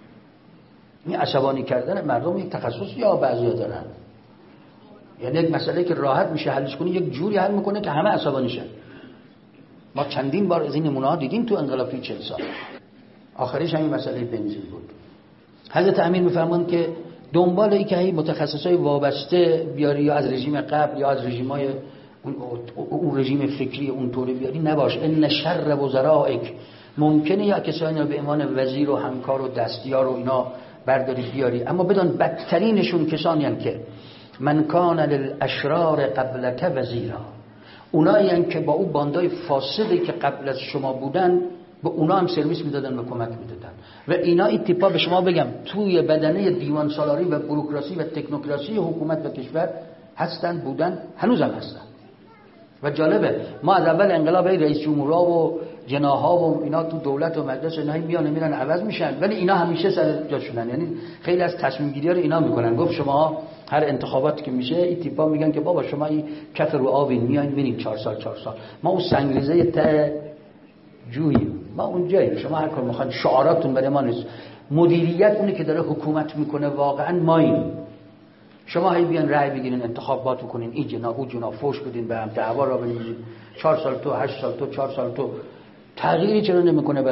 [SPEAKER 2] این عصبانی کردن مردم یک تخصص یا بعضیا دارن، یعنی یک مسئله که راحت میشه حلش کنی، یک جوری حل میکنه که همه عصبانی شن. ما چندین بار از این نمونه‌ها دیدیم تو انقلاب 40 سال. آخرش همین مسئله بنزین بود. حضرت امیر میفرمان که دنبال این که هی متخصصای وابسته بیاری، یا از رژیم قبل یا از رژیمای اون رژیم فکری اونطوری بیاری نباش. ان شر وزرائک، ممکنه یا کسانی رو به عنوان وزیر و همکار و دستیار و اینا برداری بیاری، اما بدون بدترینشون کسانی هستند که من کان للاشرار قبلک وزیرا، اونایی که با اون باندای فاسدی که قبل از شما بودن به اونا هم سرویس میدادن و کمک میدادن. و اینا این تیپا به شما بگم توی بدنه دیوان سالاری و بوروکراسی و تکنوکراسی حکومت و کشور هستن، بودن، هنوز هم هستن. و جالبه ما از اول انقلاب رئیس جمهورها و جناح‌ها و اینا تو دولت و مجلس اینا میان میرن عوض میشن، ولی اینا همیشه سر جاشونن. یعنی خیلی از تصمیم گیری‌ها رو اینا میکنن. گفت شما هر انتخاباتی که میشه این تیپا میگن که بابا شما این کف رو آبین، میاین ببینید 4 سال ما اون سنگریزه ته جوییم، ما اونجاییم، شما هر کار میخواید، شعاراتون برای ما نیست. مدیریت اونه که داره حکومت میکنه، واقعا ماییم. شما هی بیان رأی بگیرین، انتخابات کنین، این جنا اون جنا، فوش بدین به هم، دعوا را بندازین، 4 سال تو، 8 سال تو، 4 سال تو. تغییری چرا نمیکنه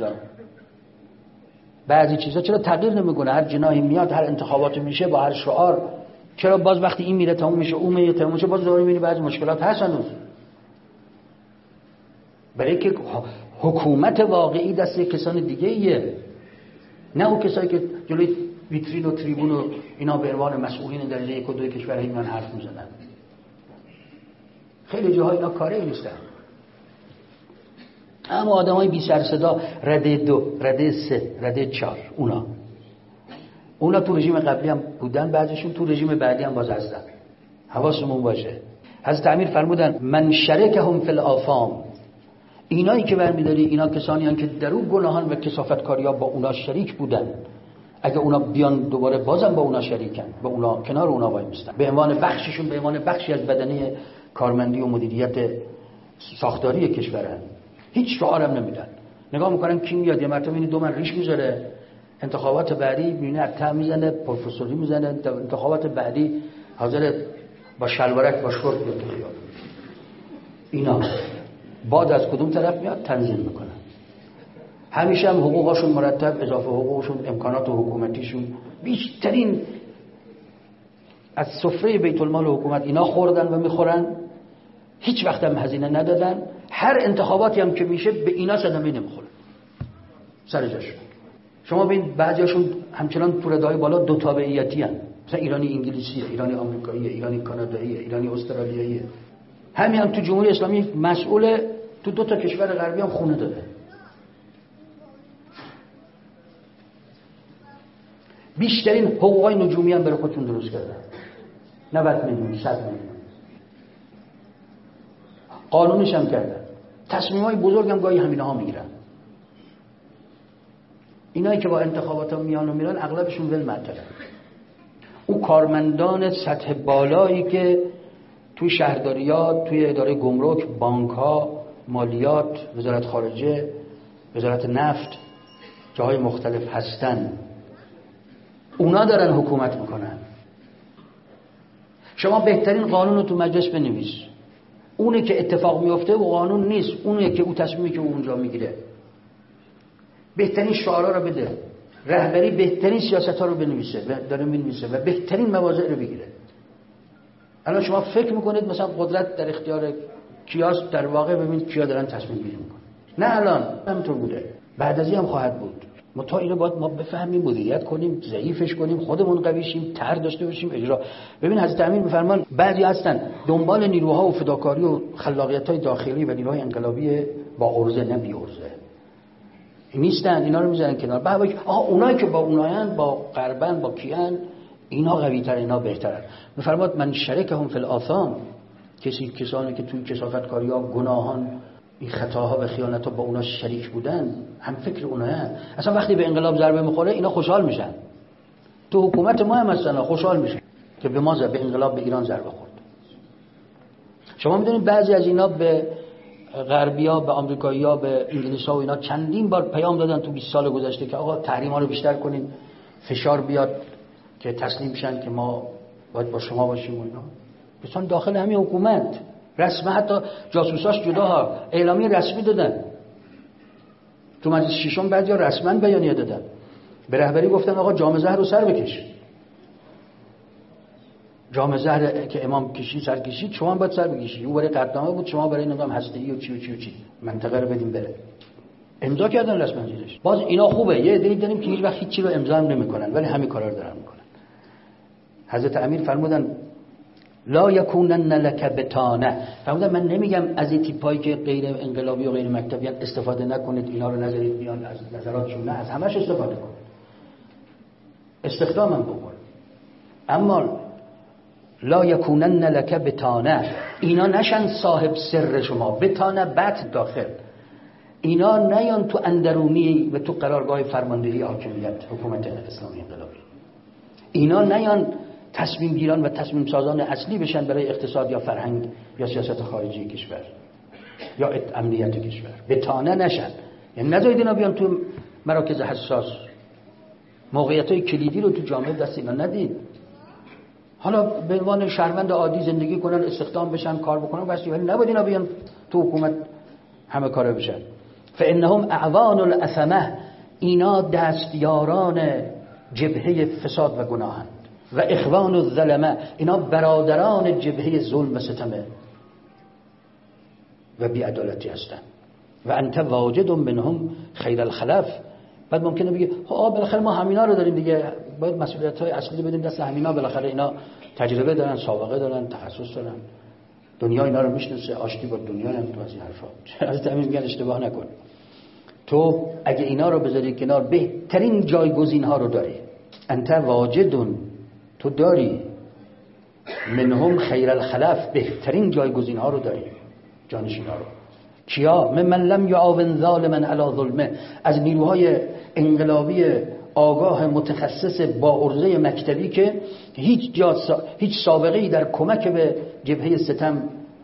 [SPEAKER 2] بعضی چیزا چرا تغییر نمیکنه؟ هر جناحی میاد، هر انتخابات میشه با هر شعار، چرا باز وقتی این میره تموم میشه اون میره تموم میشه باز دوباره میبینی بعضی مشکلات هست هنوز؟ برای که حکومت واقعی دست کسان دیگه ایه، نه اون کسایی که جلوی ویترین و تریبون و اینا به عنوان مسئولین درجه 1 و 2 کشور اینا حرف میزنن. خیلی جاها اینا کاری نیستن. اما آدمای بی سر صدا، رده 2، رده 3، رده 4، اونا تو رژیم قبلی هم بودن، بعضیشون تو رژیم بعدی هم باز هستن. حواسمون باشه. حضرت امیر فرمودن من شرکهم فی الآثام، اینایی که برمی‌داری اینا کسانی هستند که در اون گناهان و کثافتکاری‌ها با اونا شریک بودن. اگه اونا بیان دوباره بازم با اونا شریکن، با اونا کنار اونا وای میستن، به عنوان بخششون، به عنوان بخشی از بدنه کارمندی و مدیریت ساختاری کشورن، هیچ شعارم نمیدن. نگاه میکنن کی میاد، یه مرتبه این 2 من ریش میذاره، انتخابات بعدی میبینه ابتر میزنه، پروفسوری میزنه، انتخابات بعدی حاضر با شلوارک با شورت بیاد تو خیابون. اینا بعد از کدوم طرف میاد تنظیم میکنن. همیشه هم حقوقشون مرتب، اضافه حقوقشون، امکانات حکومتیشون بیشترین از سفره بیت المال حکومت اینا خوردن و میخورن. هیچ وقت هم هزینه ندادن. هر انتخاباتی هم که میشه به اینا صدمه نمیخوره سر جاشون. شما ببین بعضیاشون همچنان تو ردای بالا 2 تابعیتی ان، مثلا ایرانی انگلیسیه، ایرانی آمریکاییه، ایرانی کاناداییه، ایرانی استرالیاییه. همین هم تو جمهوری اسلامی مسئول تو 2 تا کشور غربی هم خونه داده. بیشترین حقوقای نجومی هم برای خودتون درست کردن. 90 میلیون 100 میلیون. قانونش هم کردن. تصمیمای بزرگ هم گاهی همینا ها میگیرن. اینایی که با انتخابات هم میان و میرن اغلبشون ول معطلن. او کارمندان سطح بالایی که توی شهرداریات، توی اداره گمرک، بانک‌ها، مالیات، وزارت خارجه، وزارت نفت، جاهای مختلف هستن، اونا دارن حکومت میکنن. شما بهترین قانون رو تو مجلس بنویس، اونه که اتفاق میفته و قانون نیست، اونه که او تصمیمی که او اونجا میگیره. بهترین شعارا رو بده، رهبری بهترین سیاست‌ها رو بنویسه و داره می‌نویسه و بهترین مواضع رو بگیره. الان شما فکر میکنید مثلا قدرت در اختیار کیاست، در واقع ببینید کیا دارن تصمیم گیری میکنن. نه الان همینطور بوده، بعد از این هم خواهد بود. تا اینو باید ما بفهمیم، مدیریت کنیم، ضعیفش کنیم، خودمون قوی شیم، طرح داشته باشیم، اجرا. ببین حضرت امیر میفرمان بعضی هستن دنبال نیروها و فداکاری و خلاقیت‌های داخلی و نیروهای انقلابی با عرضه نه بی عرضه نیستن، اینا رو میذارن کنار. بعد اونایی که با اونایان، با غربن، با کیان، اینا قوی‌تر، اینا بهترن. میفرماد من شرکهم فی الآثام، کسانی که توی کثافتکاری‌ها، گناهان، این خطاها و خیانت‌ها با اونا شریک بودن، هم فکر اونایان. اصلا وقتی به انقلاب ضربه میخوره اینا خوشحال میشن. تو حکومت ما هم هستن خوشحال میشن که به ما به انقلاب به ایران ضربه خورد. شما میدونید بعضی از اینا به غربی‌ها، به آمریکایی‌ها، به انگلیس‌ها و اینا چندین بار پیام دادن تو 20 سال گذشته که آقا تحریم‌ها رو بیشتر کنین، فشار بیاد که تسلیم شن که ما باید با شما باشیم و اینا. مثلا داخل همین حکومت رسما، حتی جاسوساش جداها اعلامیه رسمی دادن. تو مجلس ششم بعضیا رسما بیانیه دادن. به رهبری گفتن آقا جام زهر رو سر بکش. جام زهر که امام کشی سر کشید، شما هم باید سر بکشید. او برای قدنامه بود، شما برای نظام هسته‌ای و چی و چی و چی. منطقه رو بدیم بره. امضا کردن رسما زیرش. باز اینا خوبه، یه عده‌ای داریم که هیچ وقت هیچ چی رو امضا هم نمی‌کنن ولی همین کارا رو دارن می‌کنن. حضرت امیر فرمودن لا یکونن لک بتانه. فرمودن من نمیگم از این تیپایی که غیر انقلابی و غیر مکتبیان استفاده نکنید، اینا رو نذارید بیان از نظراتشون، نه، از همش استفاده کنید، استخدام هم بکنید. اما لا یکونن لک بتانه، اینا نشن صاحب سر شما. بتانه بط داخل، اینا نیان تو اندرونی و تو قرارگاه فرماندهی حاکمیت حکومت اسلامی انقلابی. اینا نیان تصمیم گیران و تصمیم سازان اصلی بشن برای اقتصاد یا فرهنگ یا سیاست خارجی کشور یا امنیت کشور. بتانه نشن، یعنی نذارید اینا بیان تو مراکز حساس، موقعیت‌های کلیدی رو تو جامعه دست اینا ندید. حالا به عنوان شهروند عادی زندگی کنن، استخدام بشن، کار بکنن، ولی نباید اینا بیان تو حکومت همه کاره بشن. فانهم اعوان الاثمه، اینا دستیاران جبهه فساد و گناهند. و اخوان الظلمه، اینا برادران جبهه ظلم و ستمه و بی‌عدالتی هستند. و انت واجد منهم خیر الخلف. بعد ممکنه بگه بالاخره ما همینا رو داریم دیگه، باید مسئولیت‌های اصلی بدیم دست همینا، بالاخره اینا تجربه دارن، سابقه دارن، تخصص دارن، دنیا اینا رو میشناسه، آشتی با دنیا هم تو از این حرفا. حضرت امیر میگن اشتباه نکن، تو اگه اینا رو بذاری کنار بهترین جایگزین‌ها رو داری. انت واجدون، تو داری منهم خیر الخلف، بهترین جایگزین‌ها رو داری، جانشین‌ها رو. کیا؟ من لم یعاون ظالما علی ظلمه، از نیروهای انقلابی آگاه متخصص با عرضه مکتبی که هیچ سابقه‌ای در کمک به جبهه ستم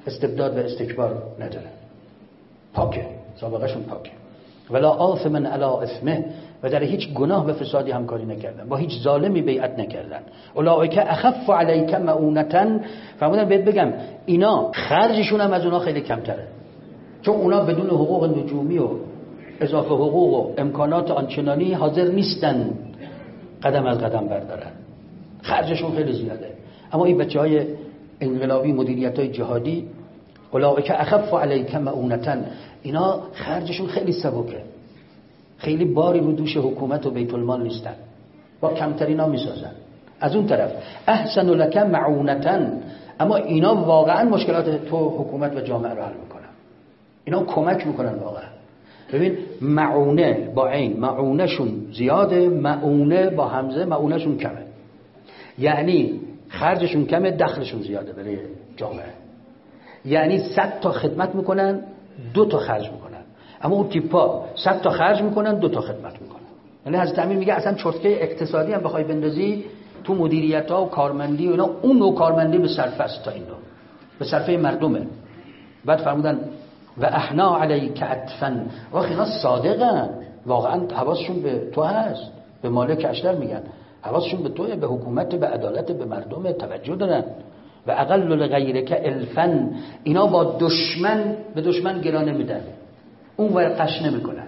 [SPEAKER 2] استبداد و استکبار نداره، پاکه، سابقهشون پاکه. ولا آثما علی اثمه، و در هیچ گناه به فسادی همکاری نکردن، با هیچ ظالمی بیعت نکردن. اولئک اخف علیک مؤونة، فرمودن بهت بگم اینا خرجشون هم از اونا خیلی کمتره، چون اونا بدون حقوق نجومی و اضافه حقوق و امکانات آنچنانی حاضر نیستن قدم از قدم بردارن، خرجشون خیلی زیاده. اما این بچهای انقلابی، مدیریت‌های جهادی، اولئک اخف علیک مؤونة، اینا خرجشون خیلی سبکه، خیلی باری رو دوش حکومت و بیت المال نیستن، با کمترینا میسازن. از اون طرف احسن لک معونة، اما اینا واقعا مشکلات تو حکومت و جامعه رو حل میکنن، اینا کمک میکنن واقعا. ببین معونه با عین، معونهشون زیاده، معونه با همزه، معونهشون کمه، یعنی خرجشون کمه، دخلشون زیاده برای جامعه. یعنی 100 تا خدمت میکنن 2 تا خرج میکنن، اما اون تیپا 100 تا خرج میکنن 2 تا خدمت میکنن. یعنی حضرت امیر میگه اصلا چرتکه اقتصادی هم بخوای بندازی تو مدیریت ها و کارمندی و اینا، اون نوع کارمندی به صرفه است تا این نوع، به صرفه مردمه. بعد فرمودن و احنا علیک عطفا، واخه اینا صادقن، واقعا حواسشون به تو هست، به مالک اشتر میگن حواسشون به توه، به حکومت، به عدالت، به مردم توجه دارن. و اقل لغیرک الفا، اینا با دشمن به دشمن گرا نمیدن، اون ور قش نمیکنن،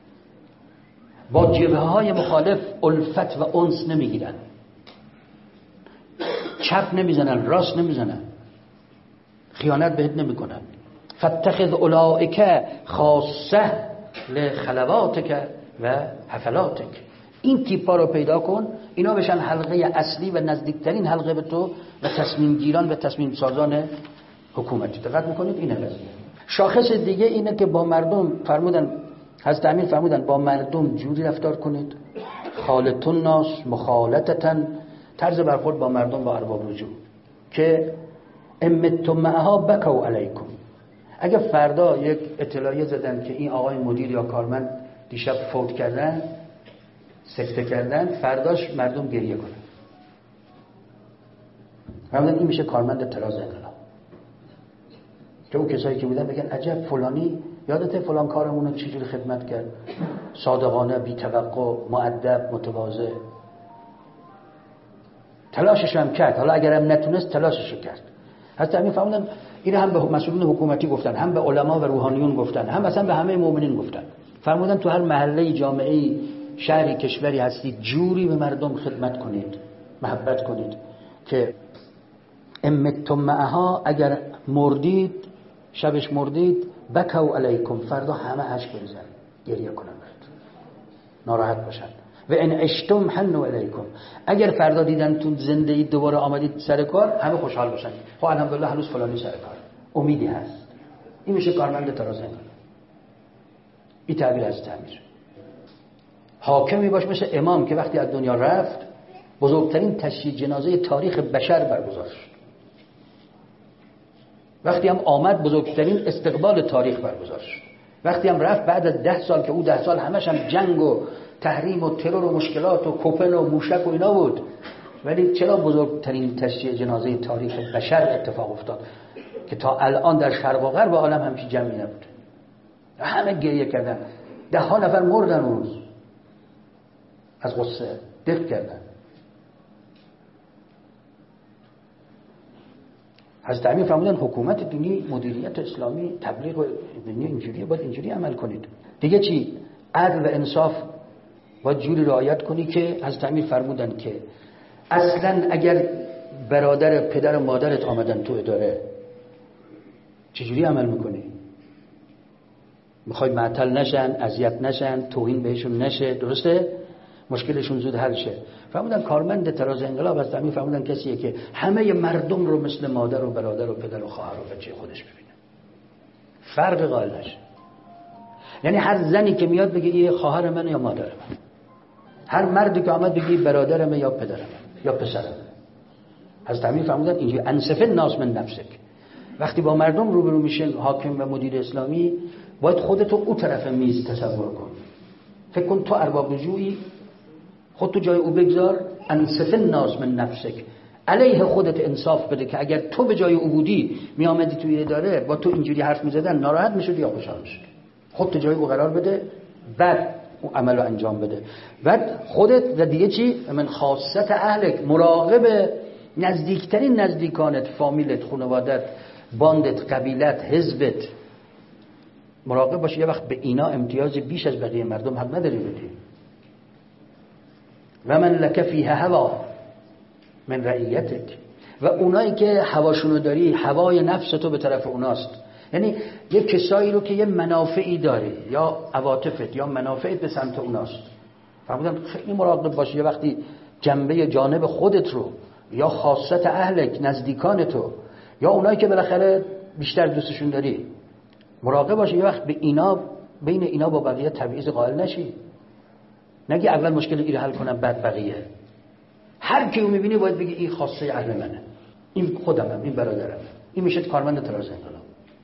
[SPEAKER 2] با جبهه های مخالف الفت و انس نمیگیرن، چپ نمیزنن، راست نمیزنن، خیانت بهت نمیکنن. فاتخذ اولئک خاصه لخلواتک و حفلاتک، این تیپا رو پیدا کن، اینا بشن حلقه اصلی و نزدیکترین حلقه به تو و تصمیم گیران و تصمیم سازان حکومتی. دقت میکنید اینه قضیه. شاخص دیگه اینه که با مردم فرمودن، حضرت امیر فرمودن با مردم جوری رفتار کنید، خالطون الناس مخالطتا، طرز برخورد با مردم با ارباب رجوع، که امتم معها بکوا علیکم، اگه فردا یک اطلاعیه زدن که این آقای مدیر یا کارمند دیشب فوت کردن، سکته کردن، فرداش مردم گریه کنن. فرمودن این میشه کارمند طراز انقلاب، که اون کسایی که بودن بگن عجب فلانی یادته فلان کارمون رو چجوری خدمت کرد، صادقانه، بی توقع، مؤدب، متواضع، تلاشش هم کرد، حالا اگرم نتونست تلاشش کرد. حتی همین فرمودن این هم به مسئولین حکومتی گفتن، هم به علما و روحانیون گفتن، هم مثلا به همه مؤمنین گفتن. فرمودن تو هر محله، جامعه، شهری، کشوری هستید جوری به مردم خدمت کنید، محبت کنید که امتم معها، اگر مردید، شبش مردید، بکوا علیکم، فردا همه اشک بریزن، گریه کنن براتون، ناراحت باشن. و ان عشتم حنوا الیکم، اگر فردا دیدن تو زنده اید دوباره آمدید سر کار، همه خوشحال باشن، خب الحمدلله هنوز فلانی سر کار، امیدی هست. این میشه کارمند طراز انقلاب. این تعبیر از تعمیر. حاکمی باش مثل امام که وقتی از دنیا رفت بزرگترین تشییع جنازه تاریخ بشر برگزار شد، وقتی هم آمد بزرگترین استقبال تاریخ برگزار شد، وقتی هم رفت بعد از 10 سال که او 10 سال همش هم جنگ و تحریم و ترور و مشکلات و کپن و موشک و اینا بود، ولی چرا بزرگترین تشییع جنازه تاریخ بشر اتفاق افتاد که تا الان در شرق و غرب عالم همچین جمعی نبود، همه گریه کردن، 10 نفر مردن اون روز از غصه، دق کردن. حضرت امیر فرمودن حکومت دینی، مدیریت اسلامی، تبلیغ دینی اینجوریه، باید اینجوری عمل کنید. دیگه چی؟ عدل و انصاف باید جوری رعایت کنی که حضرت امیر فرمودن که اصلا اگر برادر پدر و مادرت آمدن تو اداره چجوری عمل میکنی؟ میخوای معطل نشن، اذیت نشن، توهین بهشون نشه، درسته؟ مشکلشون زود حل شه. فرمودن کارمند طراز انقلاب از همین فرمودن کسیه که همه مردم رو مثل مادر و برادر و پدر و خواهر و بچه خودش ببینه، فرق قائل نشه. یعنی هر زنی که میاد بگه این خواهر من یا مادر من، هر مردی که آمد بگه برادرمه یا پدرمه یا پسرمه. از همین فرمودن اینجوری انصف الناس من نفسک. وقتی با مردم روبرو میشه حاکم و مدیر اسلامی، باید خودتو او طرف میز تصور کن، فکر کن تو ارباب رجوعی، خودتو جای او بگذار، انصف الناس من نفسک، علیه خودت انصاف بده که اگر تو به جای او بودی می آمدی توی اداره با تو اینجوری حرف می‌زدن ناراحت می‌شدی یا خوشحال می‌شدی. خودت جای او قرار بده، بعد اون عمل رو انجام بده. بعد خودت و دیگه چی؟ من خاصت اهلک، مراقب نزدیکترین نزدیکانت، فامیلت، خانوادت، باندت، قبیلت، حزبت مراقب باش. یه وقت به اینا امتیاز بیش از بقیه مردم حق نداری بدی. و من لک فیه هوا من رعیتک، و اونایی که هواشونو داری، هوای نفس تو به طرف اوناست. یعنی یه کسایی رو که یه منافعی داره یا عواطفت یا منافعت به سمت اوناست، فهمیدم خیلی مراقب باش. یه وقتی جنبه جانب خودت رو یا خاصت اهلک، نزدیکان تو، یا اونایی که بالاخره بیشتر دوستشون داری، مراقب باش یه وقت به اینا، بین اینا با بقیه تبعیض قائل نشی. نگی اول مشکل این رو حل کنم بعد بقیه. هر کیو میبینی باید بگی این خاصه اهل منه، این خودمم، این برادرم، این میشه کارمند تراز انقلاب.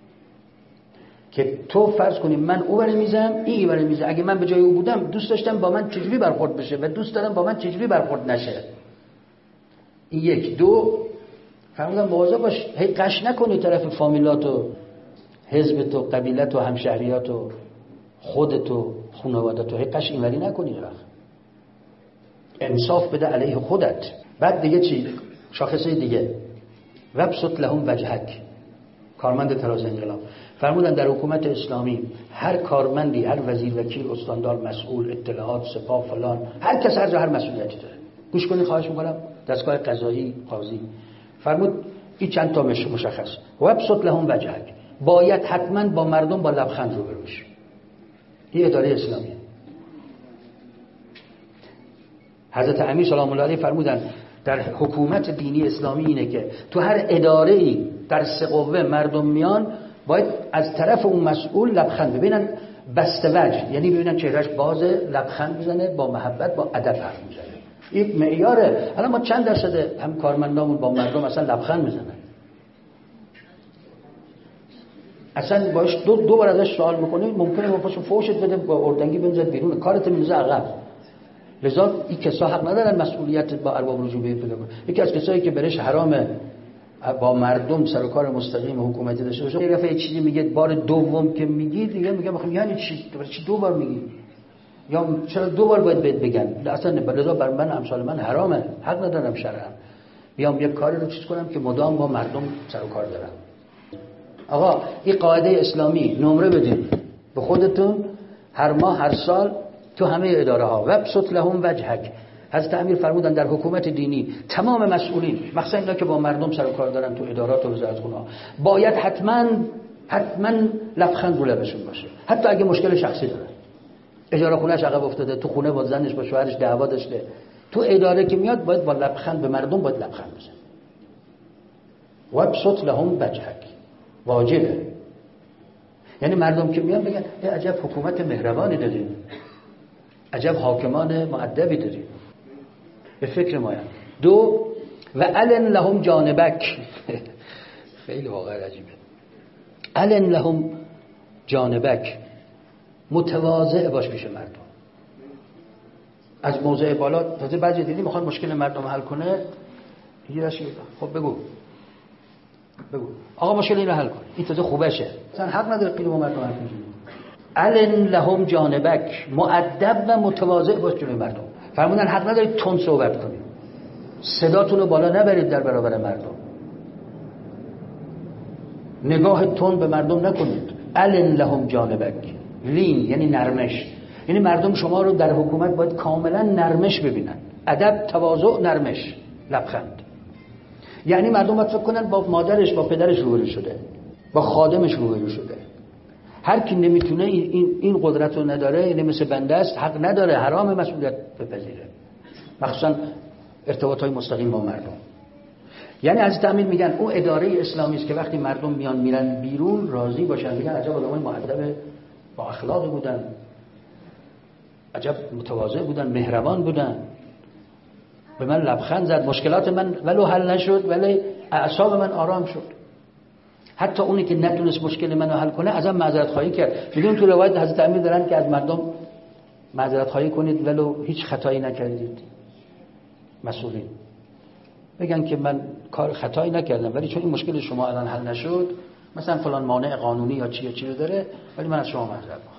[SPEAKER 2] که تو فرض کنیم من او برای میزم، این برای میزه، اگه من به جای او بودم دوست داشتم با من چجوری برخورد بشه و دوست دارم با من چجوری برخورد نشه. این یک. دو، فرمودم مواظب باش هی قش نکنی طرف فامیلات و حزبت و قبیلت و همشهریات و خودت و خانوادت و هی قش اینوری نکنی. وقت انصاف بده علیه خودت. بعد دیگه چی؟ شاخصه دیگه، وبسط لهم وجهک، کارمند تراز انقلاب. فرمودن در حکومت اسلامی هر کارمندی، هر وزیر، وکیل، استاندار، مسئول، اطلاعات، سپاه، فلان، هر کس هر جا هر مسئولیتی داره. گوش کنید خواهش میکنم. دستگاه قضایی، قاضی، فرمود این چند تا مشخص، وبسط لهم وجهک، باید حتما با مردم با لبخند روبرو بشی. این اداره اسلامی. حضرت امیر سلام الله علیه فرمودن در حکومت دینی اسلامی اینه که تو هر اداره‌ای در سه قوه مردم میان، باید از طرف اون مسئول لبخند ببینن، بسته وجه، یعنی ببینن چهرهش بازه، لبخند میزنه، با محبت، با ادب حرف میزنه. این معیاره. الان ما چند درصد هم کارمندامون با مردم اصلا لبخند میزنن؟ اصلا باش دو بار ازش سوال میکنی ممکنه با پاشو فوشت بده، با اردنگی بنزد بیرون، کارت میندازه عقب. لذا این کسا حق ندارن مسئولیت با ارباب رجوع پیدا کنن. یکی از کسایی که برش حرامه با مردم سر و کار مستقیم حکومتی داشته باشه، یه دفعه چیزی میگه، بار دوم که میگی دیگه میگه بخوام یعنی چی دو بار میگی، یا چرا دو بار باید بهت بگن؟ اصلا لذا بر من امثال من حرامه، حق ندارم شرعا بیام یه کاری رو چیز کنم که مدام با مردم سر و کار دارم. آقا این قاعده اسلامی نمره بدین به خودتون، هر ماه هر سال تو همه اداره ها، وبسط لهم وجهک. حضرت امیر فرمودن در حکومت دینی تمام مسئولین، مخصوصا اینا که با مردم سر و کار دارن تو ادارات و وزارتخونه، باید حتما لبخند رو لبشون باشه، حتی اگه مشکل شخصی داره، اجاره خونه‌اش عقب افتاده، تو خونه با زنش با شوهرش دعوا داشته، تو اداره که میاد باید با لبخند به مردم باید لبخند بزنه. وبسط لهم وجهک واجبه. یعنی مردم که میان بگن ای عجب حکومت مهربانی داریم، عجب حاکمان مؤدبی داریم، به فکر ما. دو، و علن لهم جانبک. خیلی واقعا عجیبه. علن لهم جانبک، متواضع باش پیش مردم. از موضع بالا تازه بعضی دیدی میخواد مشکل مردم حل کنه، خب بگو آقا مشکل این رو حل کن، این تازه خوبشه، اصلا حق نداره خیلی با مردم حرف بزنی. علن لهم جانبک، مؤدب و متواضع باش جلوی مردم. فرمودن حق ندارید تند صحبت کنید، صداتون رو بالا نبرید در برابر مردم، نگاه تند به مردم نکنید. علن لهم جانبک، لین یعنی نرمش، یعنی مردم شما رو در حکومت باید کاملا نرمش ببینن، ادب، تواضع، نرمش، لبخند. یعنی مردم باید فکر کنن با مادرش با پدرش روبرو شده، با خادمش روبرو شده. هر کی نمیتونه این قدرت رو نداره، یعنی مثل بنده است، حق نداره، حرام مسئولیت بپذیره، مخصوصا ارتباطات مستقیم با مردم. یعنی از تعمیر میگن اون اداره اسلامی است که وقتی مردم میرن بیرون راضی باشن، میگن عجب آدمای مؤدب با اخلاقی بودن، عجب متواضع بودن، مهربان بودن، به من لبخند زد، مشکلات من ولو حل نشد ولی اعصاب من آرام شد. حتی اونی که نتونست مشکل منو حل کنه ازم معذرت خواهی کرد. میگن تو روایت حضرت امیر دارن که از مردم معذرت خواهی کنید ولو هیچ خطایی نکردید. مسئولین بگن که من کار خطایی نکردم ولی چون این مشکل شما الان حل نشد، مثلا فلان مانع قانونی یا چی رو داره، ولی من از شما معذرت میخوام.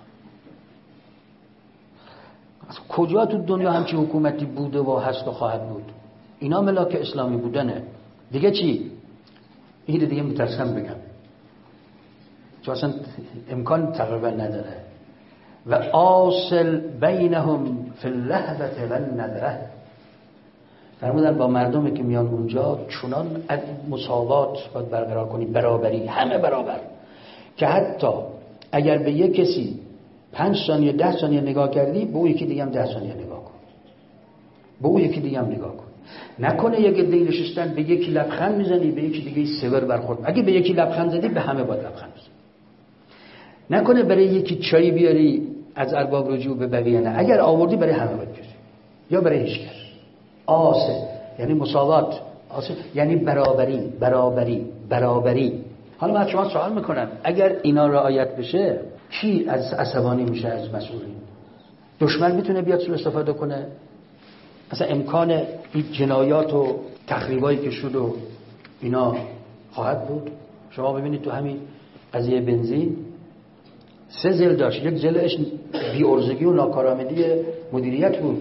[SPEAKER 2] کجا تو دنیا همچین حکومتی بوده و هست و خواهد بود؟ اینا ملاک اسلامی بودنه. دیگه چی؟ این دیگه میترسم بگم چون اصلا امکان تقریبا نداره. و آصل بینهم فی اللحظه و النظره، فرمودن با مردمی که میان اونجا چنان مساوات باید برقرار کنی، برابری، همه برابر، که حتی اگر به یک کسی 5 ثانیه 10 ثانیه نگاه کردی، به اون یکی دیگه هم 10 ثانیه نگاه کن، به اون یکی دیگه هم نگاه کن. نکنه یک عده نشستن به یکی لبخند میزنی، به یکی دیگه سور برخورد. اگه به یکی لبخند زدی، به همه باید لبخند بزنی. نکنه برای یکی چای بیاری از ارباب رجوع به بقیه، نه، اگر آوردی برای همه باید بیاری یا برای هیچ کس. آسه یعنی مساوات، آسه یعنی برابری، برابری، برابری. حالا من شما سوال میکنم، اگر اینا رعایت بشه کی از عصبانی میشه از مسئولین؟ دشمن میتونه بیاد سوء استفاده کنه؟ اصلا امکان این جنایات و تخریبایی که شد و اینا خواهد بود؟ شما ببینید تو همین قضیه بنزین 3 ضلع داشت. یک ضلعش بی‌عرضگی و ناکارآمدی مدیریت بود،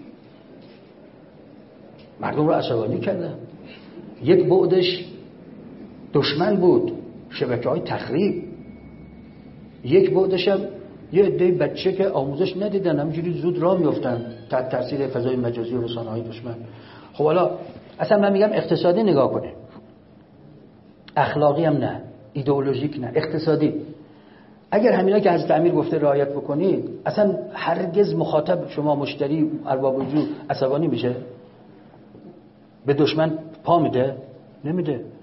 [SPEAKER 2] مردم رو عصبانی کردن. یک بعدش دشمن بود، شبکه‌های تخریب. یک بعدش هم یه عده بچه که آموزش ندیدن، همینجوری زود راه میافتن تحت تاثیر فضای مجازی و رسانه‌های دشمن. خب حالا اصلا من میگم اقتصادی نگاه کنه، اخلاقی هم نه، ایدئولوژیک نه، اقتصادی. اگر همینا که حضرت امیر گفته رعایت بکنید، اصلا هرگز مخاطب شما مشتری ارباب رجوع عصبانی میشه؟ به دشمن پا میده؟ نمیده.